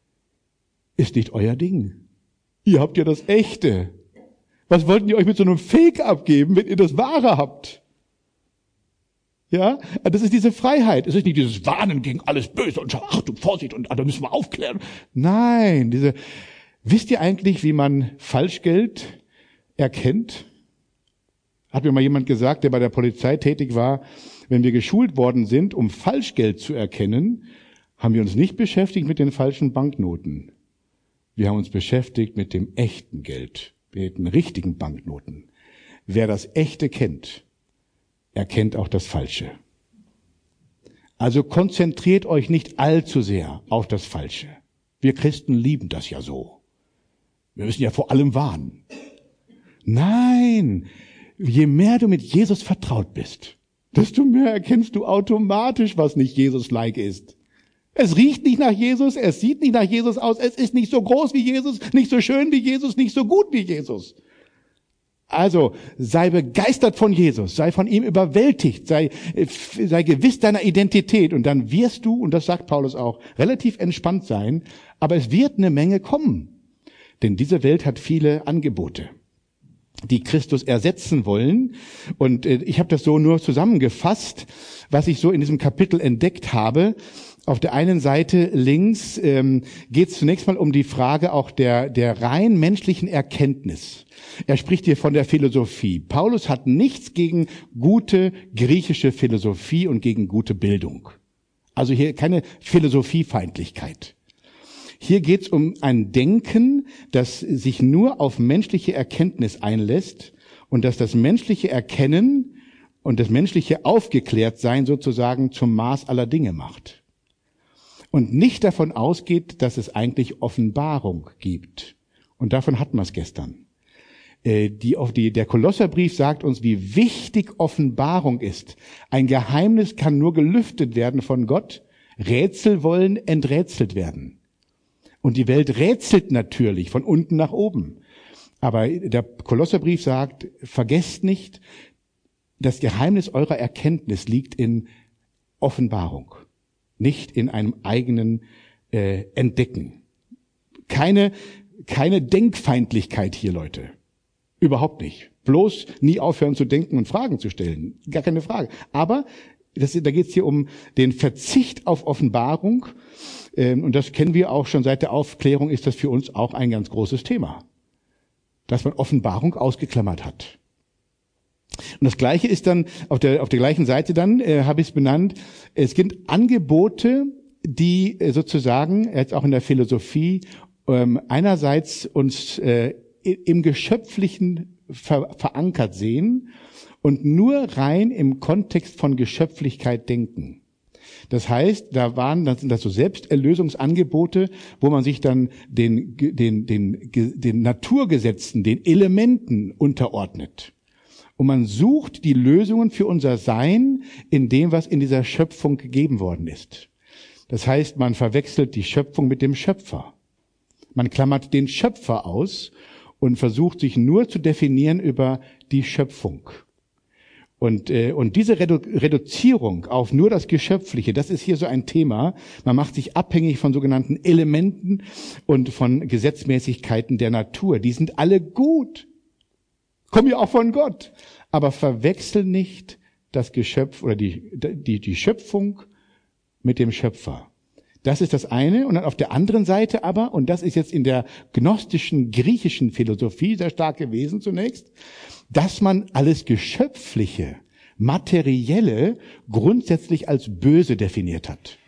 Speaker 1: ist nicht euer Ding. Ihr habt ja das Echte. Was wollten ihr euch mit so einem Fake abgeben, wenn ihr das Wahre habt? Ja, das ist diese Freiheit. Es ist nicht dieses Warnen gegen alles Böse und Achtung, Vorsicht und da müssen wir aufklären. Nein, diese, wisst ihr eigentlich, wie man Falschgeld erkennt? Hat mir mal jemand gesagt, der bei der Polizei tätig war, wenn wir geschult worden sind, um Falschgeld zu erkennen, haben wir uns nicht beschäftigt mit den falschen Banknoten. Wir haben uns beschäftigt mit dem echten Geld, mit den richtigen Banknoten. Wer das Echte kennt, erkennt auch das Falsche. Also konzentriert euch nicht allzu sehr auf das Falsche. Wir Christen lieben das ja so. Wir müssen ja vor allem warnen. Nein, je mehr du mit Jesus vertraut bist, desto mehr erkennst du automatisch, was nicht Jesus-like ist. Es riecht nicht nach Jesus, es sieht nicht nach Jesus aus, es ist nicht so groß wie Jesus, nicht so schön wie Jesus, nicht so gut wie Jesus. Also sei begeistert von Jesus, sei von ihm überwältigt, sei, sei gewiss deiner Identität und dann wirst du, und das sagt Paulus auch, relativ entspannt sein, aber es wird eine Menge kommen. Denn diese Welt hat viele Angebote, die Christus ersetzen wollen. Und ich habe das so nur zusammengefasst, was ich so in diesem Kapitel entdeckt habe. Auf der einen Seite links ähm, geht es zunächst mal um die Frage auch der, der rein menschlichen Erkenntnis. Er spricht hier von der Philosophie. Paulus hat nichts gegen gute griechische Philosophie und gegen gute Bildung. Also hier keine Philosophiefeindlichkeit. Hier geht es um ein Denken, das sich nur auf menschliche Erkenntnis einlässt und dass das menschliche Erkennen und das menschliche Aufgeklärtsein sozusagen zum Maß aller Dinge macht. Und nicht davon ausgeht, dass es eigentlich Offenbarung gibt. Und davon hatten wir es gestern. Äh, die, die, der Kolosserbrief sagt uns, wie wichtig Offenbarung ist. Ein Geheimnis kann nur gelüftet werden von Gott. Rätsel wollen enträtselt werden. Und die Welt rätselt natürlich von unten nach oben. Aber der Kolosserbrief sagt, vergesst nicht, das Geheimnis eurer Erkenntnis liegt in Offenbarung. Nicht in einem eigenen äh, Entdecken. Keine, keine Denkfeindlichkeit hier, Leute. Überhaupt nicht. Bloß nie aufhören zu denken und Fragen zu stellen. Gar keine Frage. Aber das, da geht es hier um den Verzicht auf Offenbarung. Ähm, und das kennen wir auch schon seit der Aufklärung, ist das für uns auch ein ganz großes Thema. Dass man Offenbarung ausgeklammert hat. Und das Gleiche ist dann, auf der, auf der gleichen Seite dann, äh, habe ich es benannt, es gibt Angebote, die äh, sozusagen, jetzt auch in der Philosophie, ähm, einerseits uns äh, im Geschöpflichen ver- verankert sehen und nur rein im Kontext von Geschöpflichkeit denken. Das heißt, da waren, das sind das so Selbsterlösungsangebote, wo man sich dann den, den, den, den Naturgesetzen, den Elementen unterordnet. Und man sucht die Lösungen für unser Sein in dem, was in dieser Schöpfung gegeben worden ist. Das heißt, man verwechselt die Schöpfung mit dem Schöpfer. Man klammert den Schöpfer aus und versucht sich nur zu definieren über die Schöpfung. Und, äh, und diese Redu- Reduzierung auf nur das Geschöpfliche, das ist hier so ein Thema. Man macht sich abhängig von sogenannten Elementen und von Gesetzmäßigkeiten der Natur. Die sind alle gut. Kommen ja auch von Gott. Aber verwechsel nicht das Geschöpf oder die, die, die Schöpfung mit dem Schöpfer. Das ist das eine. Und dann auf der anderen Seite aber, und das ist jetzt in der gnostischen griechischen Philosophie sehr stark gewesen zunächst, dass man alles Geschöpfliche, Materielle grundsätzlich als böse definiert hat.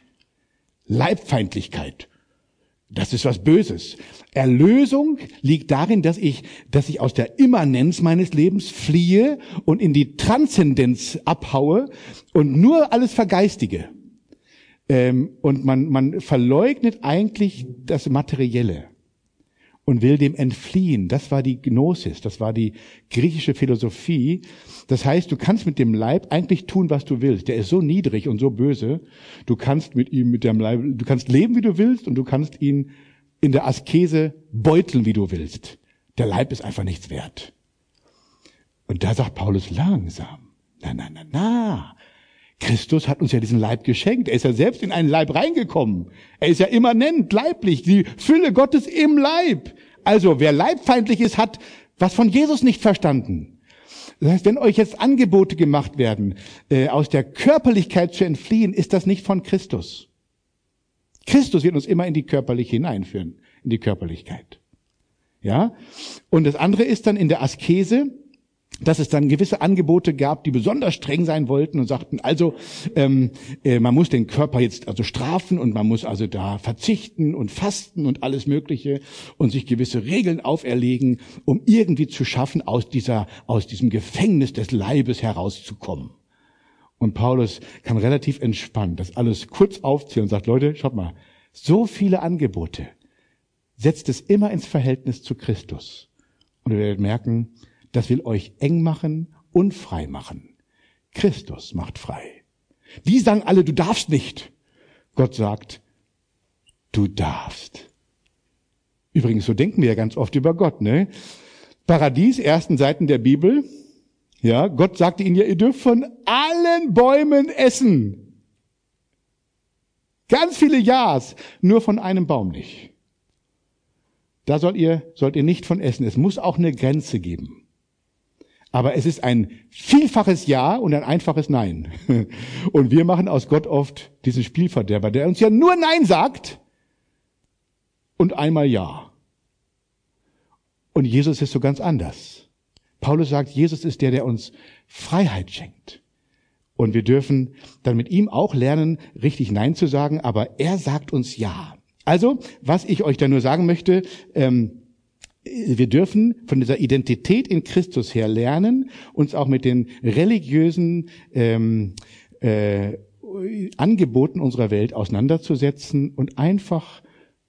Speaker 1: Leibfeindlichkeit. Das ist was Böses. Erlösung liegt darin, dass ich, dass ich aus der Immanenz meines Lebens fliehe und in die Transzendenz abhaue und nur alles vergeistige. Ähm, und man, man verleugnet eigentlich das Materielle und will dem entfliehen. Das war die Gnosis, das war die griechische Philosophie. Das heißt, du kannst mit dem Leib eigentlich tun, was du willst. Der ist so niedrig und so böse. Du kannst mit ihm, mit dem Leib, du kannst leben, wie du willst, und du kannst ihn in der Askese beuteln, wie du willst. Der Leib ist einfach nichts wert. Und da sagt Paulus langsam, na, na, na, na. Christus hat uns ja diesen Leib geschenkt. Er ist ja selbst in einen Leib reingekommen. Er ist ja immanent, leiblich, die Fülle Gottes im Leib. Also, wer leibfeindlich ist, hat was von Jesus nicht verstanden. Das heißt, wenn euch jetzt Angebote gemacht werden, äh, aus der Körperlichkeit zu entfliehen, ist das nicht von Christus. Christus wird uns immer in die Körperliche hineinführen, in die Körperlichkeit. Ja? Und das andere ist dann in der Askese, dass es dann gewisse Angebote gab, die besonders streng sein wollten und sagten, also ähm, äh, man muss den Körper jetzt also strafen und man muss also da verzichten und fasten und alles Mögliche und sich gewisse Regeln auferlegen, um irgendwie zu schaffen, aus dieser aus diesem Gefängnis des Leibes herauszukommen. Und Paulus kann relativ entspannt das alles kurz aufzählen und sagt, Leute, schaut mal, so viele Angebote, setzt es immer ins Verhältnis zu Christus. Und ihr werdet merken, das will euch eng machen und frei machen. Christus macht frei. Die sagen alle, du darfst nicht. Gott sagt, du darfst. Übrigens, so denken wir ja ganz oft über Gott, ne? Paradies, ersten Seiten der Bibel. Ja, Gott sagte ihnen ja, ihr dürft von allen Bäumen essen. Ganz viele Ja's, nur von einem Baum nicht. Da sollt ihr, sollt ihr nicht von essen. Es muss auch eine Grenze geben. Aber es ist ein vielfaches Ja und ein einfaches Nein. Und wir machen aus Gott oft diesen Spielverderber, der uns ja nur Nein sagt und einmal Ja. Und Jesus ist so ganz anders. Paulus sagt, Jesus ist der, der uns Freiheit schenkt. Und wir dürfen dann mit ihm auch lernen, richtig Nein zu sagen, aber er sagt uns Ja. Also, was ich euch da nur sagen möchte, ähm, wir dürfen von dieser Identität in Christus her lernen, uns auch mit den religiösen ähm, äh, Angeboten unserer Welt auseinanderzusetzen und einfach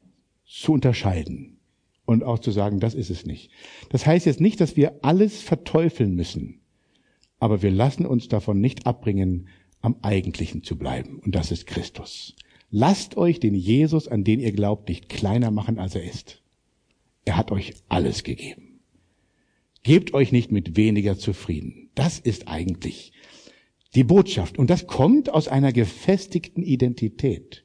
Speaker 1: zu unterscheiden und auch zu sagen, das ist es nicht. Das heißt jetzt nicht, dass wir alles verteufeln müssen, aber wir lassen uns davon nicht abbringen, am Eigentlichen zu bleiben, und das ist Christus. Lasst euch den Jesus, an den ihr glaubt, nicht kleiner machen, als er ist. Er hat euch alles gegeben. Gebt euch nicht mit weniger zufrieden. Das ist eigentlich die Botschaft. Und das kommt aus einer gefestigten Identität.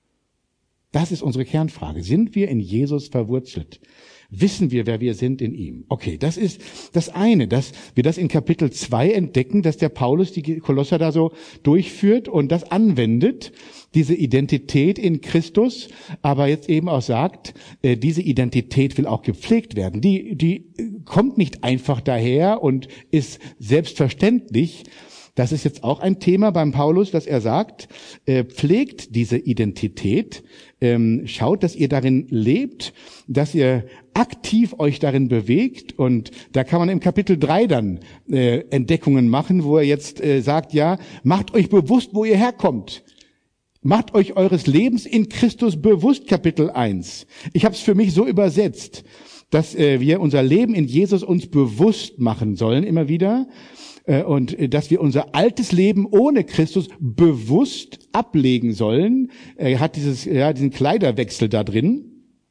Speaker 1: Das ist unsere Kernfrage. Sind wir in Jesus verwurzelt? Wissen wir, wer wir sind in ihm? Okay, das ist das eine, dass wir das in Kapitel zwei entdecken, dass der Paulus die Kolosser da so durchführt und das anwendet, diese Identität in Christus, aber jetzt eben auch sagt, äh, diese Identität will auch gepflegt werden. Die, die kommt nicht einfach daher und ist selbstverständlich. Das ist jetzt auch ein Thema beim Paulus, dass er sagt, äh, pflegt diese Identität, ähm, schaut, dass ihr darin lebt, dass ihr aktiv euch darin bewegt, und da kann man im Kapitel drei dann äh, Entdeckungen machen, wo er jetzt äh, sagt, ja, macht euch bewusst, wo ihr herkommt. Macht euch eures Lebens in Christus bewusst, Kapitel eins. Ich habe es für mich so übersetzt, dass äh, wir unser Leben in Jesus uns bewusst machen sollen, immer wieder. Und dass wir unser altes Leben ohne Christus bewusst ablegen sollen. Er hat dieses, ja, diesen Kleiderwechsel da drin.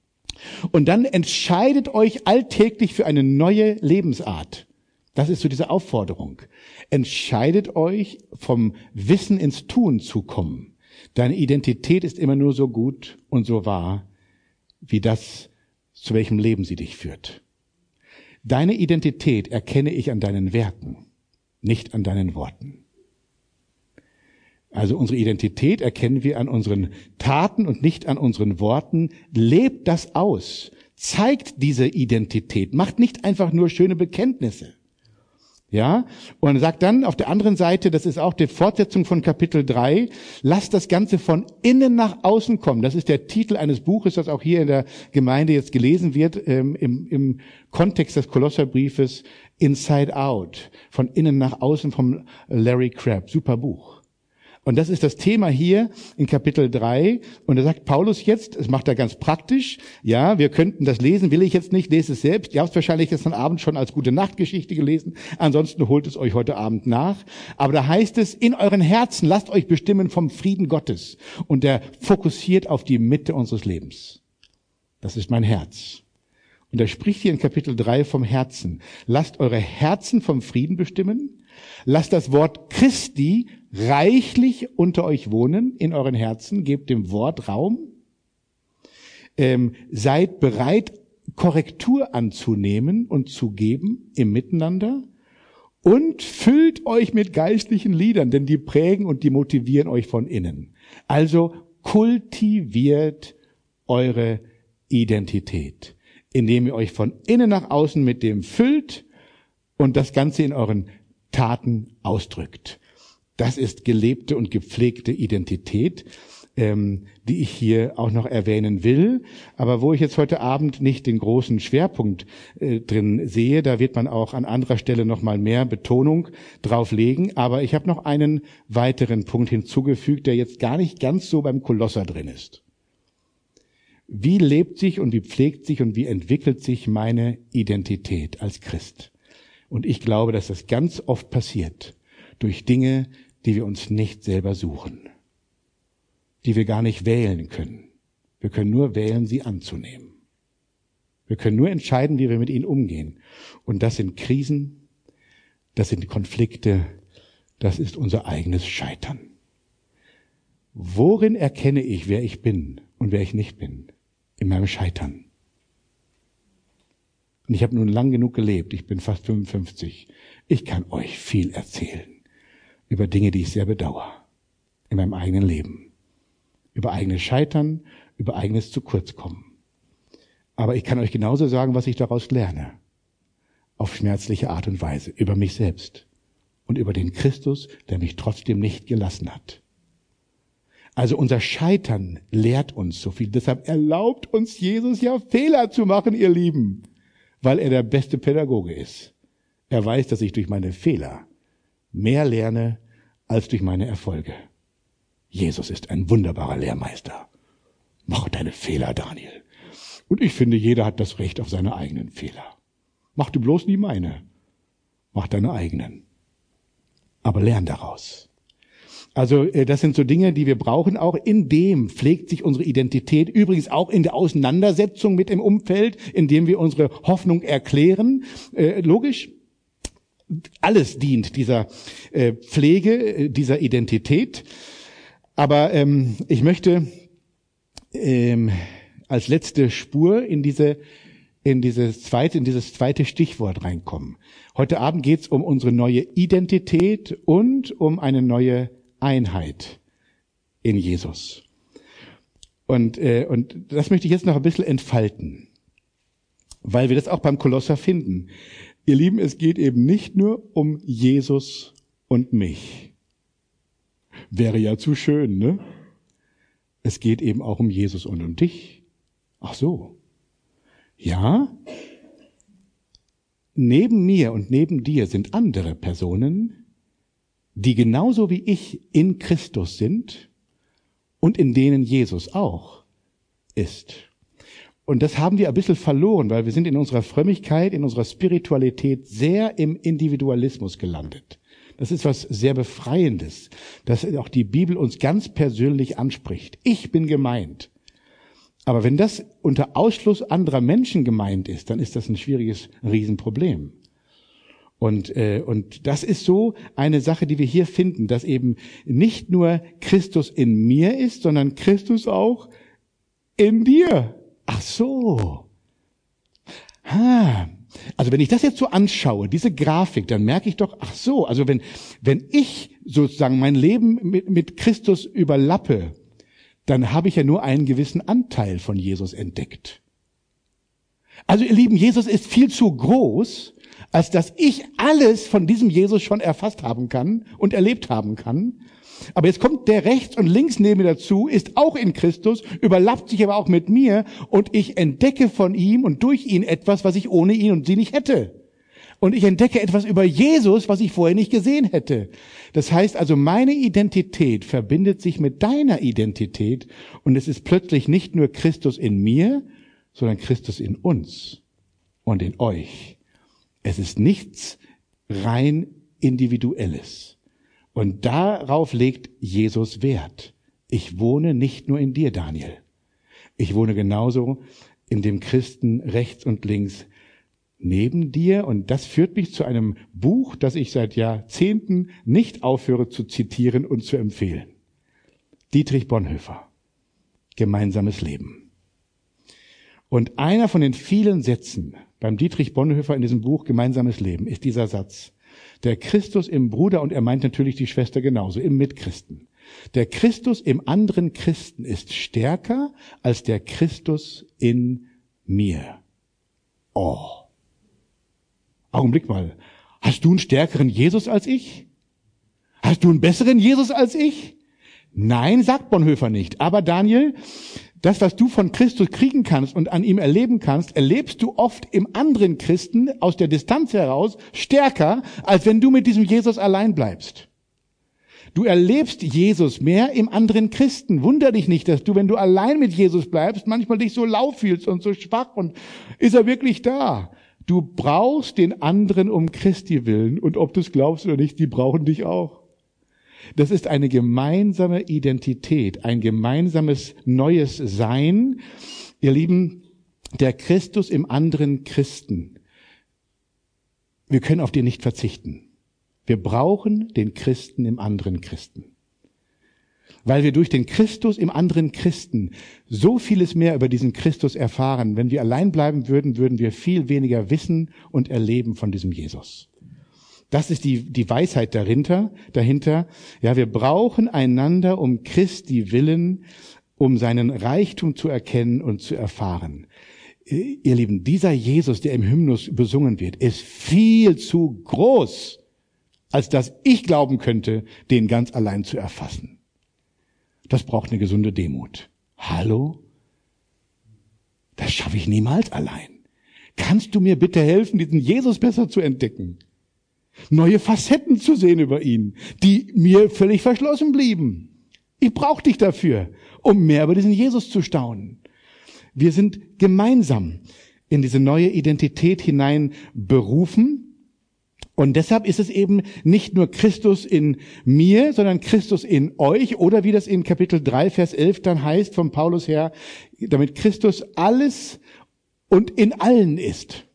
Speaker 1: Und dann entscheidet euch alltäglich für eine neue Lebensart. Das ist so diese Aufforderung. Entscheidet euch, vom Wissen ins Tun zu kommen. Deine Identität ist immer nur so gut und so wahr, wie das, zu welchem Leben sie dich führt. Deine Identität erkenne ich an deinen Werken, nicht an deinen Worten. Also unsere Identität erkennen wir an unseren Taten und nicht an unseren Worten. Lebt das aus. Zeigt diese Identität. Macht nicht einfach nur schöne Bekenntnisse. Ja? Und sagt dann auf der anderen Seite, das ist auch die Fortsetzung von Kapitel drei, lasst das Ganze von innen nach außen kommen. Das ist der Titel eines Buches, das auch hier in der Gemeinde jetzt gelesen wird, ähm, im, im Kontext des Kolosserbriefes, Inside Out, von innen nach außen, vom Larry Crabb. Super Buch. Und das ist das Thema hier in Kapitel drei. Und da sagt Paulus jetzt, das macht er ganz praktisch, ja, wir könnten das lesen, will ich jetzt nicht, lest es selbst. Ihr habt es wahrscheinlich gestern Abend schon als Gute-Nacht-Geschichte gelesen. Ansonsten holt es euch heute Abend nach. Aber da heißt es, in euren Herzen lasst euch bestimmen vom Frieden Gottes. Und der fokussiert auf die Mitte unseres Lebens. Das ist mein Herz. Und er spricht hier in Kapitel drei vom Herzen. Lasst eure Herzen vom Frieden bestimmen. Lasst das Wort Christi reichlich unter euch wohnen, in euren Herzen. Gebt dem Wort Raum. Ähm, seid bereit, Korrektur anzunehmen und zu geben im Miteinander. Und füllt euch mit geistlichen Liedern, denn die prägen und die motivieren euch von innen. Also kultiviert eure Identität, indem ihr euch von innen nach außen mit dem füllt und das Ganze in euren Taten ausdrückt. Das ist gelebte und gepflegte Identität, ähm, die ich hier auch noch erwähnen will, aber wo ich jetzt heute Abend nicht den großen Schwerpunkt äh, drin sehe. Da wird man auch an anderer Stelle noch mal mehr Betonung drauf legen. Aber ich habe noch einen weiteren Punkt hinzugefügt, der jetzt gar nicht ganz so beim Kolosser drin ist. Wie lebt sich und wie pflegt sich und wie entwickelt sich meine Identität als Christ? Und ich glaube, dass das ganz oft passiert durch Dinge, die wir uns nicht selber suchen, die wir gar nicht wählen können. Wir können nur wählen, sie anzunehmen. Wir können nur entscheiden, wie wir mit ihnen umgehen. Und das sind Krisen, das sind Konflikte, das ist unser eigenes Scheitern. Worin erkenne ich, wer ich bin und wer ich nicht bin? In meinem Scheitern. Und ich habe nun lang genug gelebt. Ich bin fast fünfundfünfzig. Ich kann euch viel erzählen über Dinge, die ich sehr bedauere in meinem eigenen Leben. Über eigenes Scheitern, über eigenes zu kurz kommen. Aber ich kann euch genauso sagen, was ich daraus lerne. Auf schmerzliche Art und Weise. Über mich selbst. Und über den Christus, der mich trotzdem nicht gelassen hat. Also unser Scheitern lehrt uns so viel. Deshalb erlaubt uns Jesus ja Fehler zu machen, ihr Lieben. Weil er der beste Pädagoge ist. Er weiß, dass ich durch meine Fehler mehr lerne als durch meine Erfolge. Jesus ist ein wunderbarer Lehrmeister. Mach deine Fehler, Daniel. Und ich finde, jeder hat das Recht auf seine eigenen Fehler. Mach du bloß nie meine. Mach deine eigenen. Aber lern daraus. Also das sind so Dinge, die wir brauchen. Auch in dem pflegt sich unsere Identität. Übrigens auch in der Auseinandersetzung mit dem Umfeld, in dem wir unsere Hoffnung erklären. Äh, logisch, alles dient dieser äh, Pflege, dieser Identität. Aber ähm, ich möchte ähm, als letzte Spur in diese in dieses zweite in dieses zweite Stichwort reinkommen. Heute Abend geht es um unsere neue Identität und um eine neue Einheit in Jesus. Und äh, und das möchte ich jetzt noch ein bisschen entfalten, weil wir das auch beim Kolosser finden. Ihr Lieben, es geht eben nicht nur um Jesus und mich. Wäre ja zu schön, ne? Es geht eben auch um Jesus und um dich. Ach so. Ja, neben mir und neben dir sind andere Personen, die genauso wie ich in Christus sind und in denen Jesus auch ist. Und das haben wir ein bisschen verloren, weil wir sind in unserer Frömmigkeit, in unserer Spiritualität sehr im Individualismus gelandet. Das ist was sehr Befreiendes, dass auch die Bibel uns ganz persönlich anspricht. Ich bin gemeint. Aber wenn das unter Ausschluss anderer Menschen gemeint ist, dann ist das ein schwieriges Riesenproblem. Und, äh, und das ist so eine Sache, die wir hier finden, dass eben nicht nur Christus in mir ist, sondern Christus auch in dir. Ach so. Ha. Also wenn ich das jetzt so anschaue, diese Grafik, dann merke ich doch, ach so, also wenn, wenn ich sozusagen mein Leben mit, mit Christus überlappe, dann habe ich ja nur einen gewissen Anteil von Jesus entdeckt. Also ihr Lieben, Jesus ist viel zu groß, als dass ich alles von diesem Jesus schon erfasst haben kann und erlebt haben kann. Aber jetzt kommt der rechts und links neben mir dazu, ist auch in Christus, überlappt sich aber auch mit mir und ich entdecke von ihm und durch ihn etwas, was ich ohne ihn und sie nicht hätte. Und ich entdecke etwas über Jesus, was ich vorher nicht gesehen hätte. Das heißt also, meine Identität verbindet sich mit deiner Identität und es ist plötzlich nicht nur Christus in mir, sondern Christus in uns und in euch. Es ist nichts rein Individuelles. Und darauf legt Jesus Wert. Ich wohne nicht nur in dir, Daniel. Ich wohne genauso in dem Christen rechts und links neben dir. Und das führt mich zu einem Buch, das ich seit Jahrzehnten nicht aufhöre zu zitieren und zu empfehlen. Dietrich Bonhoeffer. Gemeinsames Leben. Und einer von den vielen Sätzen beim Dietrich Bonhoeffer in diesem Buch Gemeinsames Leben ist dieser Satz. Der Christus im Bruder, und er meint natürlich die Schwester genauso, im Mitchristen. Der Christus im anderen Christen ist stärker als der Christus in mir. Oh. Augenblick mal. Hast du einen stärkeren Jesus als ich? Hast du einen besseren Jesus als ich? Nein, sagt Bonhoeffer nicht. Aber Daniel, das, was du von Christus kriegen kannst und an ihm erleben kannst, erlebst du oft im anderen Christen aus der Distanz heraus stärker, als wenn du mit diesem Jesus allein bleibst. Du erlebst Jesus mehr im anderen Christen. Wunder dich nicht, dass du, wenn du allein mit Jesus bleibst, manchmal dich so lau fühlst und so schwach und ist er wirklich da? Du brauchst den anderen um Christi willen und ob du es glaubst oder nicht, die brauchen dich auch. Das ist eine gemeinsame Identität, ein gemeinsames neues Sein. Ihr Lieben, der Christus im anderen Christen. Wir können auf den nicht verzichten. Wir brauchen den Christen im anderen Christen. Weil wir durch den Christus im anderen Christen so vieles mehr über diesen Christus erfahren. Wenn wir allein bleiben würden, würden wir viel weniger wissen und erleben von diesem Jesus. Das ist die, die Weisheit dahinter, dahinter. Ja, wir brauchen einander um Christi willen, um seinen Reichtum zu erkennen und zu erfahren. Ihr Lieben, dieser Jesus, der im Hymnus besungen wird, ist viel zu groß, als dass ich glauben könnte, den ganz allein zu erfassen. Das braucht eine gesunde Demut. Hallo? Das schaffe ich niemals allein. Kannst du mir bitte helfen, diesen Jesus besser zu entdecken? Neue Facetten zu sehen über ihn, die mir völlig verschlossen blieben. Ich brauche dich dafür, um mehr über diesen Jesus zu staunen. Wir sind gemeinsam in diese neue Identität hinein berufen. Und deshalb ist es eben nicht nur Christus in mir, sondern Christus in euch. Oder wie das in Kapitel drei, Vers elf dann heißt, von Paulus her, damit Christus alles und in allen ist.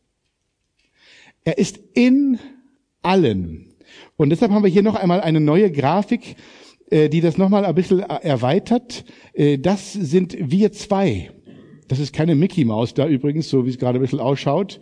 Speaker 1: Er ist in allen. Und deshalb haben wir hier noch einmal eine neue Grafik, die das nochmal ein bisschen erweitert. Das sind wir zwei. Das ist keine Mickey Maus da übrigens, so wie es gerade ein bisschen ausschaut.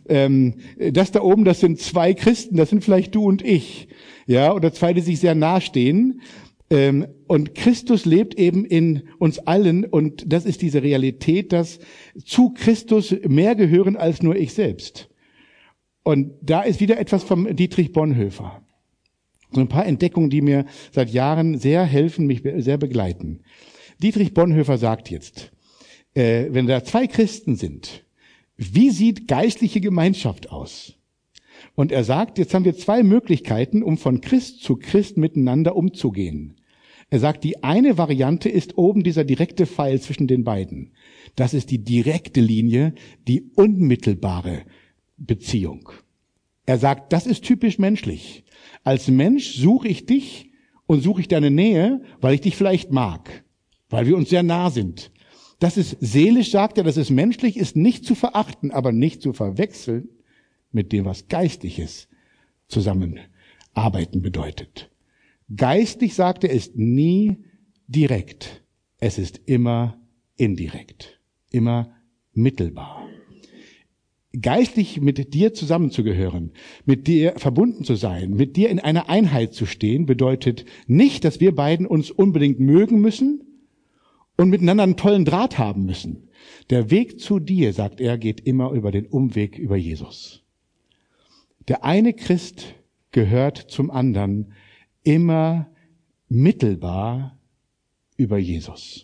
Speaker 1: Das da oben, das sind zwei Christen, das sind vielleicht du und ich. Ja, oder zwei, die sich sehr nahestehen. Und Christus lebt eben in uns allen und das ist diese Realität, dass zu Christus mehr gehören als nur ich selbst. Und da ist wieder etwas vom Dietrich Bonhoeffer. So ein paar Entdeckungen, die mir seit Jahren sehr helfen, mich sehr begleiten. Dietrich Bonhoeffer sagt jetzt, äh, wenn da zwei Christen sind, wie sieht geistliche Gemeinschaft aus? Und er sagt, jetzt haben wir zwei Möglichkeiten, um von Christ zu Christ miteinander umzugehen. Er sagt, die eine Variante ist oben dieser direkte Pfeil zwischen den beiden. Das ist die direkte Linie, die unmittelbare Beziehung. Er sagt, das ist typisch menschlich. Als Mensch suche ich dich und suche ich deine Nähe, weil ich dich vielleicht mag, weil wir uns sehr nah sind. Das ist seelisch, sagt er, das ist menschlich, ist nicht zu verachten, aber nicht zu verwechseln mit dem, was Geistliches zusammenarbeiten bedeutet. Geistlich, sagt er, ist nie direkt. Es ist immer indirekt, immer mittelbar. Geistlich mit dir zusammenzugehören, mit dir verbunden zu sein, mit dir in einer Einheit zu stehen, bedeutet nicht, dass wir beiden uns unbedingt mögen müssen und miteinander einen tollen Draht haben müssen. Der Weg zu dir, sagt er, geht immer über den Umweg über Jesus. Der eine Christ gehört zum anderen immer mittelbar über Jesus.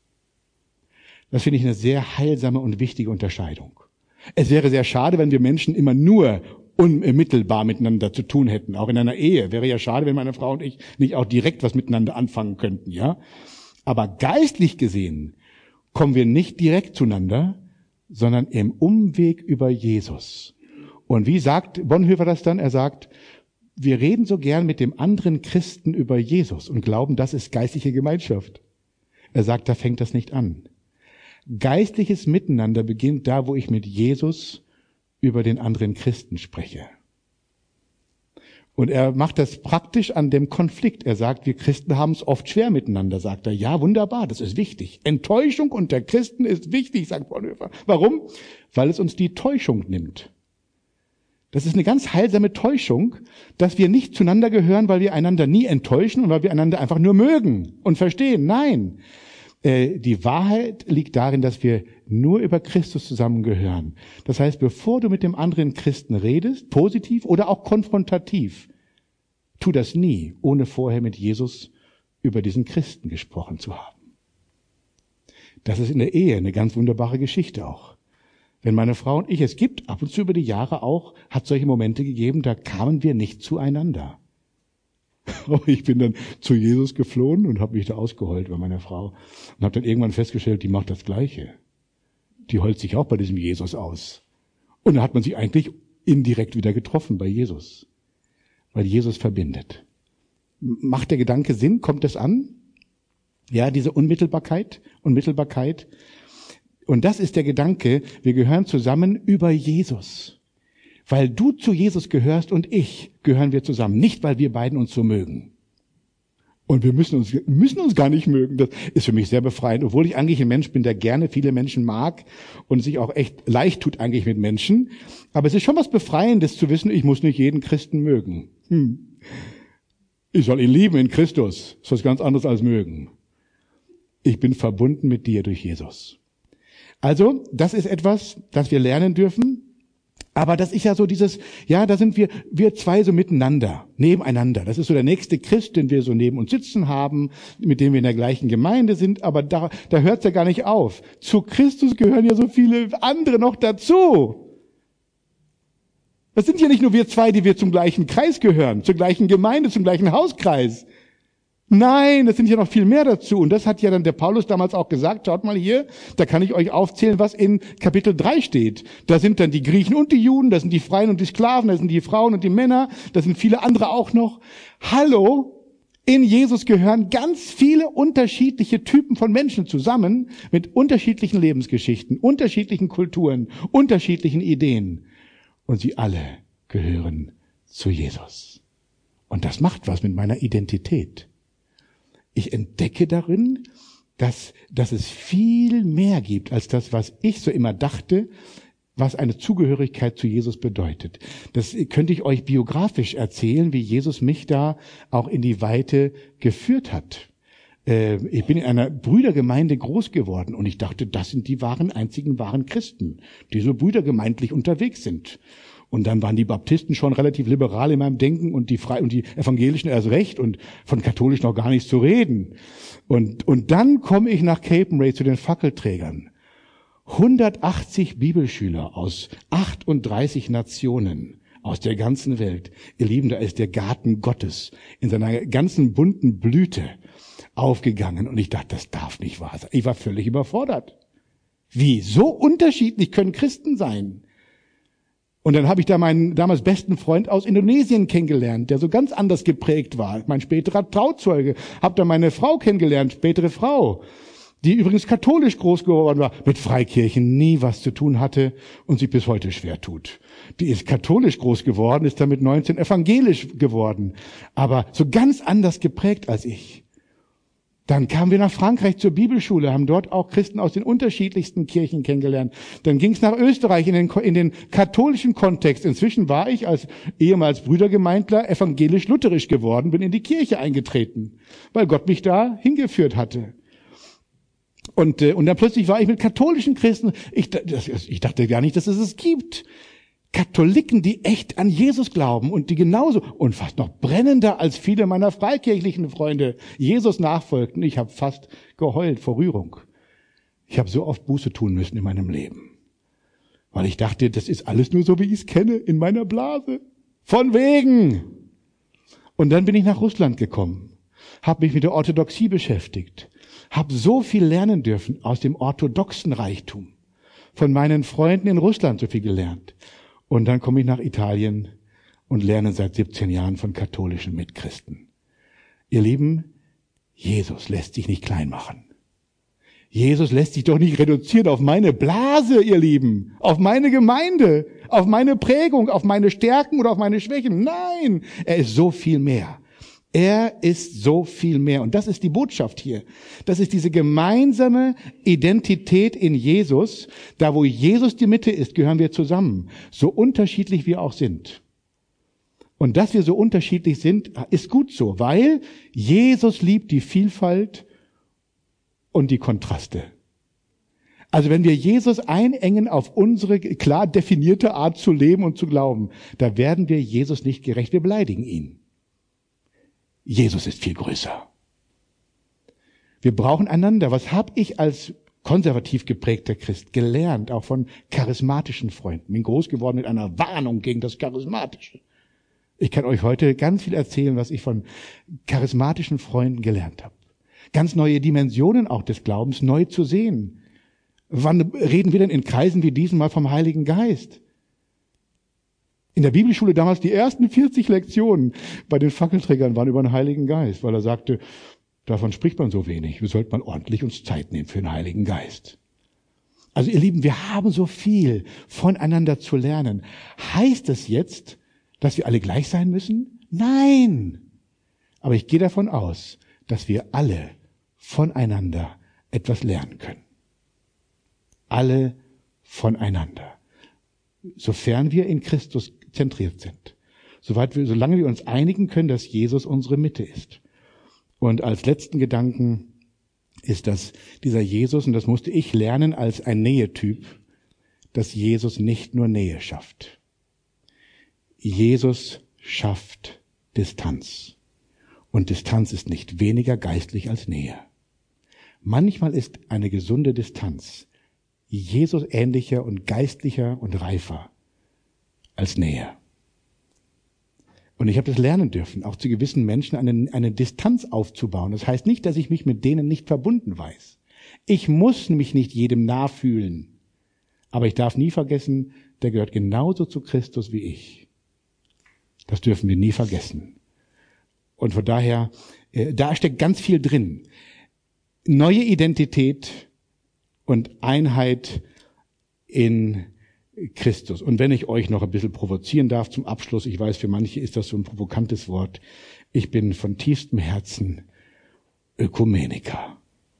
Speaker 1: Das finde ich eine sehr heilsame und wichtige Unterscheidung. Es wäre sehr schade, wenn wir Menschen immer nur unmittelbar miteinander zu tun hätten. Auch in einer Ehe wäre ja schade, wenn meine Frau und ich nicht auch direkt was miteinander anfangen könnten, ja. Aber geistlich gesehen kommen wir nicht direkt zueinander, sondern im Umweg über Jesus. Und wie sagt Bonhoeffer das dann? Er sagt, wir reden so gern mit dem anderen Christen über Jesus und glauben, das ist geistliche Gemeinschaft. Er sagt, da fängt das nicht an. Geistliches Miteinander beginnt da, wo ich mit Jesus über den anderen Christen spreche. Und er macht das praktisch an dem Konflikt. Er sagt, wir Christen haben es oft schwer miteinander, sagt er. Ja, wunderbar, das ist wichtig. Enttäuschung unter Christen ist wichtig, sagt Bonhoeffer. Warum? Weil es uns die Täuschung nimmt. Das ist eine ganz heilsame Täuschung, dass wir nicht zueinander gehören, weil wir einander nie enttäuschen und weil wir einander einfach nur mögen und verstehen. Nein. Die Wahrheit liegt darin, dass wir nur über Christus zusammengehören. Das heißt, bevor du mit dem anderen Christen redest, positiv oder auch konfrontativ, tu das nie, ohne vorher mit Jesus über diesen Christen gesprochen zu haben. Das ist in der Ehe eine ganz wunderbare Geschichte auch. Wenn meine Frau und ich, es gibt ab und zu über die Jahre auch, hat solche Momente gegeben, da kamen wir nicht zueinander. Ich bin dann zu Jesus geflohen und habe mich da ausgeheult bei meiner Frau und habe dann irgendwann festgestellt, die macht das Gleiche. Die heult sich auch bei diesem Jesus aus. Und da hat man sich eigentlich indirekt wieder getroffen bei Jesus, weil Jesus verbindet. Macht der Gedanke Sinn? Kommt das an? Ja, diese Unmittelbarkeit, Unmittelbarkeit. Und das ist der Gedanke, wir gehören zusammen über Jesus. Weil du zu Jesus gehörst und ich, gehören wir zusammen. Nicht, weil wir beiden uns so mögen. Und wir müssen uns, müssen uns gar nicht mögen. Das ist für mich sehr befreiend, obwohl ich eigentlich ein Mensch bin, der gerne viele Menschen mag und sich auch echt leicht tut eigentlich mit Menschen. Aber es ist schon was Befreiendes zu wissen, ich muss nicht jeden Christen mögen. Hm. Ich soll ihn lieben in Christus. Das ist was ganz anderes als mögen. Ich bin verbunden mit dir durch Jesus. Also, das ist etwas, das wir lernen dürfen. Aber das ist ja so dieses, ja, da sind wir, wir zwei so miteinander, nebeneinander. Das ist so der nächste Christ, den wir so neben uns sitzen haben, mit dem wir in der gleichen Gemeinde sind. Aber da, da hört es ja gar nicht auf. Zu Christus gehören ja so viele andere noch dazu. Das sind ja nicht nur wir zwei, die wir zum gleichen Kreis gehören, zur gleichen Gemeinde, zum gleichen Hauskreis. Nein, es sind ja noch viel mehr dazu. Und das hat ja dann der Paulus damals auch gesagt. Schaut mal hier, da kann ich euch aufzählen, was in Kapitel drei steht. Da sind dann die Griechen und die Juden, da sind die Freien und die Sklaven, da sind die Frauen und die Männer, da sind viele andere auch noch. Hallo, in Jesus gehören ganz viele unterschiedliche Typen von Menschen zusammen mit unterschiedlichen Lebensgeschichten, unterschiedlichen Kulturen, unterschiedlichen Ideen. Und sie alle gehören zu Jesus. Und das macht was mit meiner Identität. Ich entdecke darin, dass, dass es viel mehr gibt als das, was ich so immer dachte, was eine Zugehörigkeit zu Jesus bedeutet. Das könnte ich euch biografisch erzählen, wie Jesus mich da auch in die Weite geführt hat. Äh, ich bin in einer Brüdergemeinde groß geworden und ich dachte, das sind die wahren, einzigen wahren Christen, die so brüdergemeindlich unterwegs sind. Und dann waren die Baptisten schon relativ liberal in meinem Denken und die Frei- und die Evangelischen erst recht und von katholisch noch gar nichts zu reden. Und, und dann komme ich nach Capernwray zu den Fackelträgern. hundertachtzig Bibelschüler aus achtunddreißig Nationen aus der ganzen Welt. Ihr Lieben, da ist der Garten Gottes in seiner ganzen bunten Blüte aufgegangen. Und ich dachte, das darf nicht wahr sein. Ich war völlig überfordert. Wie? So unterschiedlich können Christen sein? Und dann habe ich da meinen damals besten Freund aus Indonesien kennengelernt, der so ganz anders geprägt war. Mein späterer Trauzeuge. Hab da meine Frau kennengelernt, spätere Frau, die übrigens katholisch groß geworden war, mit Freikirchen nie was zu tun hatte und sich bis heute schwer tut. Die ist katholisch groß geworden, ist dann mit neunzehn evangelisch geworden, aber so ganz anders geprägt als ich. Dann kamen wir nach Frankreich zur Bibelschule, haben dort auch Christen aus den unterschiedlichsten Kirchen kennengelernt. Dann ging es nach Österreich in den, in den katholischen Kontext. Inzwischen war ich als ehemals Brüdergemeindler evangelisch-lutherisch geworden, bin in die Kirche eingetreten, weil Gott mich da hingeführt hatte. Und, äh, und dann plötzlich war ich mit katholischen Christen. Ich, das, ich dachte gar nicht, dass es es gibt. Katholiken, die echt an Jesus glauben und die genauso und fast noch brennender als viele meiner freikirchlichen Freunde Jesus nachfolgten. Ich habe fast geheult vor Rührung. Ich habe so oft Buße tun müssen in meinem Leben, weil ich dachte, das ist alles nur so, wie ich es kenne, in meiner Blase. Von wegen. Und dann bin ich nach Russland gekommen, habe mich mit der Orthodoxie beschäftigt, habe so viel lernen dürfen aus dem orthodoxen Reichtum, von meinen Freunden in Russland so viel gelernt. Und dann komme ich nach Italien und lerne seit siebzehn Jahren von katholischen Mitchristen. Ihr Lieben, Jesus lässt sich nicht klein machen. Jesus lässt sich doch nicht reduzieren auf meine Blase, ihr Lieben, auf meine Gemeinde, auf meine Prägung, auf meine Stärken oder auf meine Schwächen. Nein, er ist so viel mehr. Er ist so viel mehr. Und das ist die Botschaft hier. Das ist diese gemeinsame Identität in Jesus. Da, wo Jesus die Mitte ist, gehören wir zusammen. So unterschiedlich wir auch sind. Und dass wir so unterschiedlich sind, ist gut so, weil Jesus liebt die Vielfalt und die Kontraste. Also wenn wir Jesus einengen auf unsere klar definierte Art zu leben und zu glauben, da werden wir Jesus nicht gerecht. Wir beleidigen ihn. Jesus ist viel größer. Wir brauchen einander. Was habe ich als konservativ geprägter Christ gelernt, auch von charismatischen Freunden? Bin groß geworden mit einer Warnung gegen das Charismatische. Ich kann euch heute ganz viel erzählen, was ich von charismatischen Freunden gelernt habe. Ganz neue Dimensionen auch des Glaubens neu zu sehen. Wann reden wir denn in Kreisen wie diesen mal vom Heiligen Geist? In der Bibelschule damals die ersten vierzig Lektionen bei den Fackelträgern waren über den Heiligen Geist, weil er sagte, davon spricht man so wenig. Wir sollten mal ordentlich uns Zeit nehmen für den Heiligen Geist. Also ihr Lieben, wir haben so viel voneinander zu lernen. Heißt es jetzt, dass wir alle gleich sein müssen? Nein. Aber ich gehe davon aus, dass wir alle voneinander etwas lernen können. Alle voneinander. Sofern wir in Christus zentriert sind. Soweit wir, solange wir uns einigen können, dass Jesus unsere Mitte ist. Und als letzten Gedanken ist das dieser Jesus, und das musste ich lernen als ein Nähetyp, dass Jesus nicht nur Nähe schafft. Jesus schafft Distanz. Und Distanz ist nicht weniger geistlich als Nähe. Manchmal ist eine gesunde Distanz Jesus ähnlicher und geistlicher und reifer als Nähe. Und ich habe das lernen dürfen, auch zu gewissen Menschen eine, eine Distanz aufzubauen. Das heißt nicht, dass ich mich mit denen nicht verbunden weiß. Ich muss mich nicht jedem nah fühlen. Aber ich darf nie vergessen, der gehört genauso zu Christus wie ich. Das dürfen wir nie vergessen. Und von daher, äh, da steckt ganz viel drin. Neue Identität und Einheit in Christus. Und wenn ich euch noch ein bisschen provozieren darf zum Abschluss, ich weiß, für manche ist das so ein provokantes Wort, ich bin von tiefstem Herzen Ökumeniker.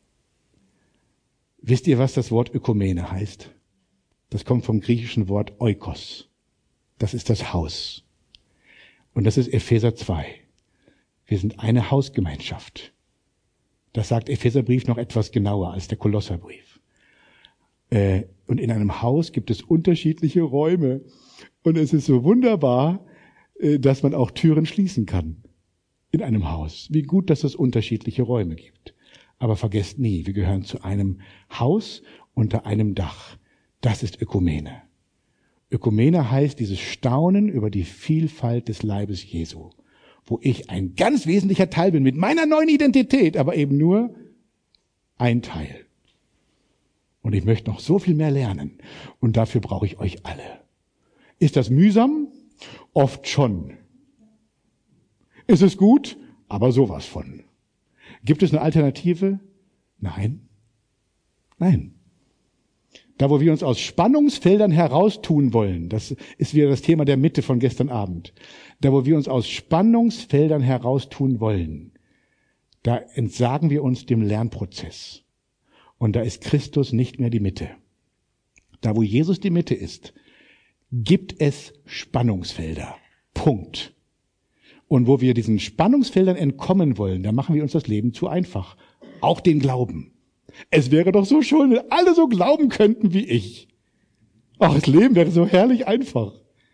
Speaker 1: Wisst ihr, was das Wort Ökumene heißt? Das kommt vom griechischen Wort Oikos. Das ist das Haus. Und das ist Epheser zwei. Wir sind eine Hausgemeinschaft. Das sagt Epheserbrief noch etwas genauer als der Kolosserbrief. Und in einem Haus gibt es unterschiedliche Räume. Und es ist so wunderbar, dass man auch Türen schließen kann in einem Haus. Wie gut, dass es unterschiedliche Räume gibt. Aber vergesst nie, wir gehören zu einem Haus unter einem Dach. Das ist Ökumene. Ökumene heißt dieses Staunen über die Vielfalt des Leibes Jesu, wo ich ein ganz wesentlicher Teil bin mit meiner neuen Identität, aber eben nur ein Teil. Und ich möchte noch so viel mehr lernen. Und dafür brauche ich euch alle. Ist das mühsam? Oft schon. Ist es gut? Aber sowas von. Gibt es eine Alternative? Nein. Nein. Da, wo wir uns aus Spannungsfeldern heraustun wollen, das ist wieder das Thema der Mitte von gestern Abend. Da, wo wir uns aus Spannungsfeldern heraustun wollen, da entsagen wir uns dem Lernprozess. Und da ist Christus nicht mehr die Mitte. Da, wo Jesus die Mitte ist, gibt es Spannungsfelder. Punkt. Und wo wir diesen Spannungsfeldern entkommen wollen, da machen wir uns das Leben zu einfach. Auch den Glauben. Es wäre doch so schön, wenn alle so glauben könnten wie ich. Ach, das Leben wäre so herrlich einfach.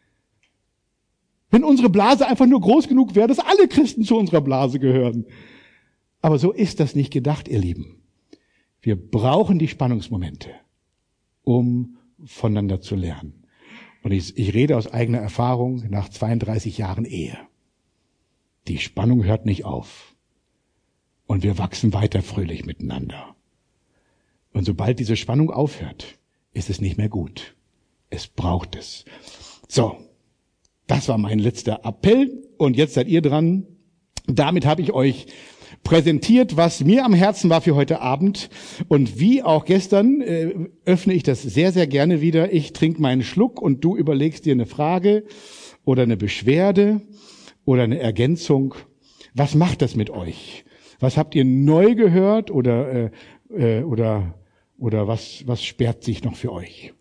Speaker 1: Wenn unsere Blase einfach nur groß genug wäre, dass alle Christen zu unserer Blase gehören. Aber so ist das nicht gedacht, ihr Lieben. Wir brauchen die Spannungsmomente, um voneinander zu lernen. Und ich, ich rede aus eigener Erfahrung nach zweiunddreißig Jahren Ehe. Die Spannung hört nicht auf. Und wir wachsen weiter fröhlich miteinander. Und sobald diese Spannung aufhört, ist es nicht mehr gut. Es braucht es. So, das war mein letzter Appell. Und jetzt seid ihr dran. Damit habe ich euch präsentiert, was mir am Herzen war für heute Abend. Und wie auch gestern äh, öffne ich das sehr, sehr gerne wieder. Ich trinke meinen Schluck und du überlegst dir eine Frage oder eine Beschwerde oder eine Ergänzung. Was macht das mit euch? Was habt ihr neu gehört oder äh, äh, oder oder was was sperrt sich noch für euch?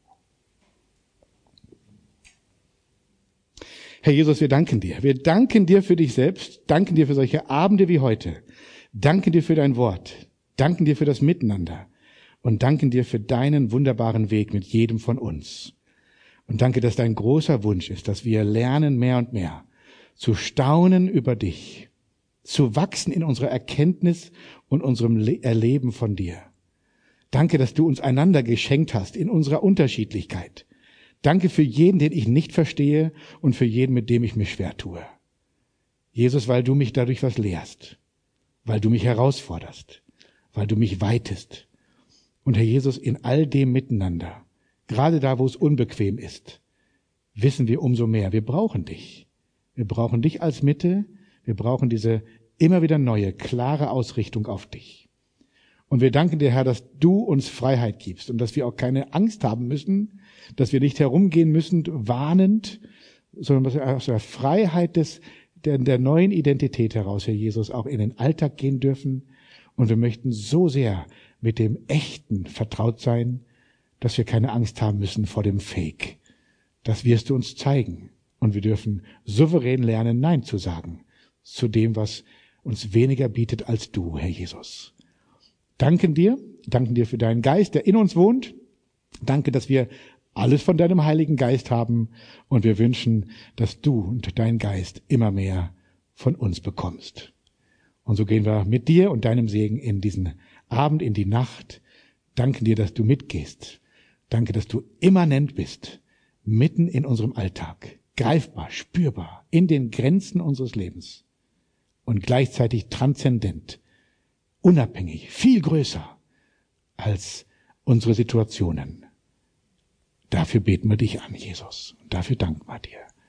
Speaker 1: Herr Jesus, wir danken dir. Wir danken dir für dich selbst, danken dir für solche Abende wie heute, danken dir für dein Wort, danken dir für das Miteinander und danken dir für deinen wunderbaren Weg mit jedem von uns. Und danke, dass dein großer Wunsch ist, dass wir lernen mehr und mehr zu staunen über dich, zu wachsen in unserer Erkenntnis und unserem Erleben von dir. Danke, dass du uns einander geschenkt hast in unserer Unterschiedlichkeit. Danke für jeden, den ich nicht verstehe und für jeden, mit dem ich mich schwer tue. Jesus, weil du mich dadurch was lehrst, weil du mich herausforderst, weil du mich weitest. Und Herr Jesus, in all dem Miteinander, gerade da, wo es unbequem ist, wissen wir umso mehr, wir brauchen dich. Wir brauchen dich als Mitte, wir brauchen diese immer wieder neue, klare Ausrichtung auf dich. Und wir danken dir, Herr, dass du uns Freiheit gibst und dass wir auch keine Angst haben müssen, dass wir nicht herumgehen müssen, warnend, sondern dass wir aus der Freiheit des, der, der neuen Identität heraus, Herr Jesus, auch in den Alltag gehen dürfen. Und wir möchten so sehr mit dem Echten vertraut sein, dass wir keine Angst haben müssen vor dem Fake. Das wirst du uns zeigen. Und wir dürfen souverän lernen, Nein zu sagen zu dem, was uns weniger bietet als du, Herr Jesus. Danken dir, danken dir für deinen Geist, der in uns wohnt. Danke, dass wir alles von deinem Heiligen Geist haben und wir wünschen, dass du und dein Geist immer mehr von uns bekommst. Und so gehen wir mit dir und deinem Segen in diesen Abend, in die Nacht. Danken dir, dass du mitgehst. Danke, dass du immanent bist, mitten in unserem Alltag, greifbar, spürbar, in den Grenzen unseres Lebens und gleichzeitig transzendent, unabhängig, viel größer als unsere Situationen. Dafür beten wir dich an, Jesus. Und dafür danken wir dir.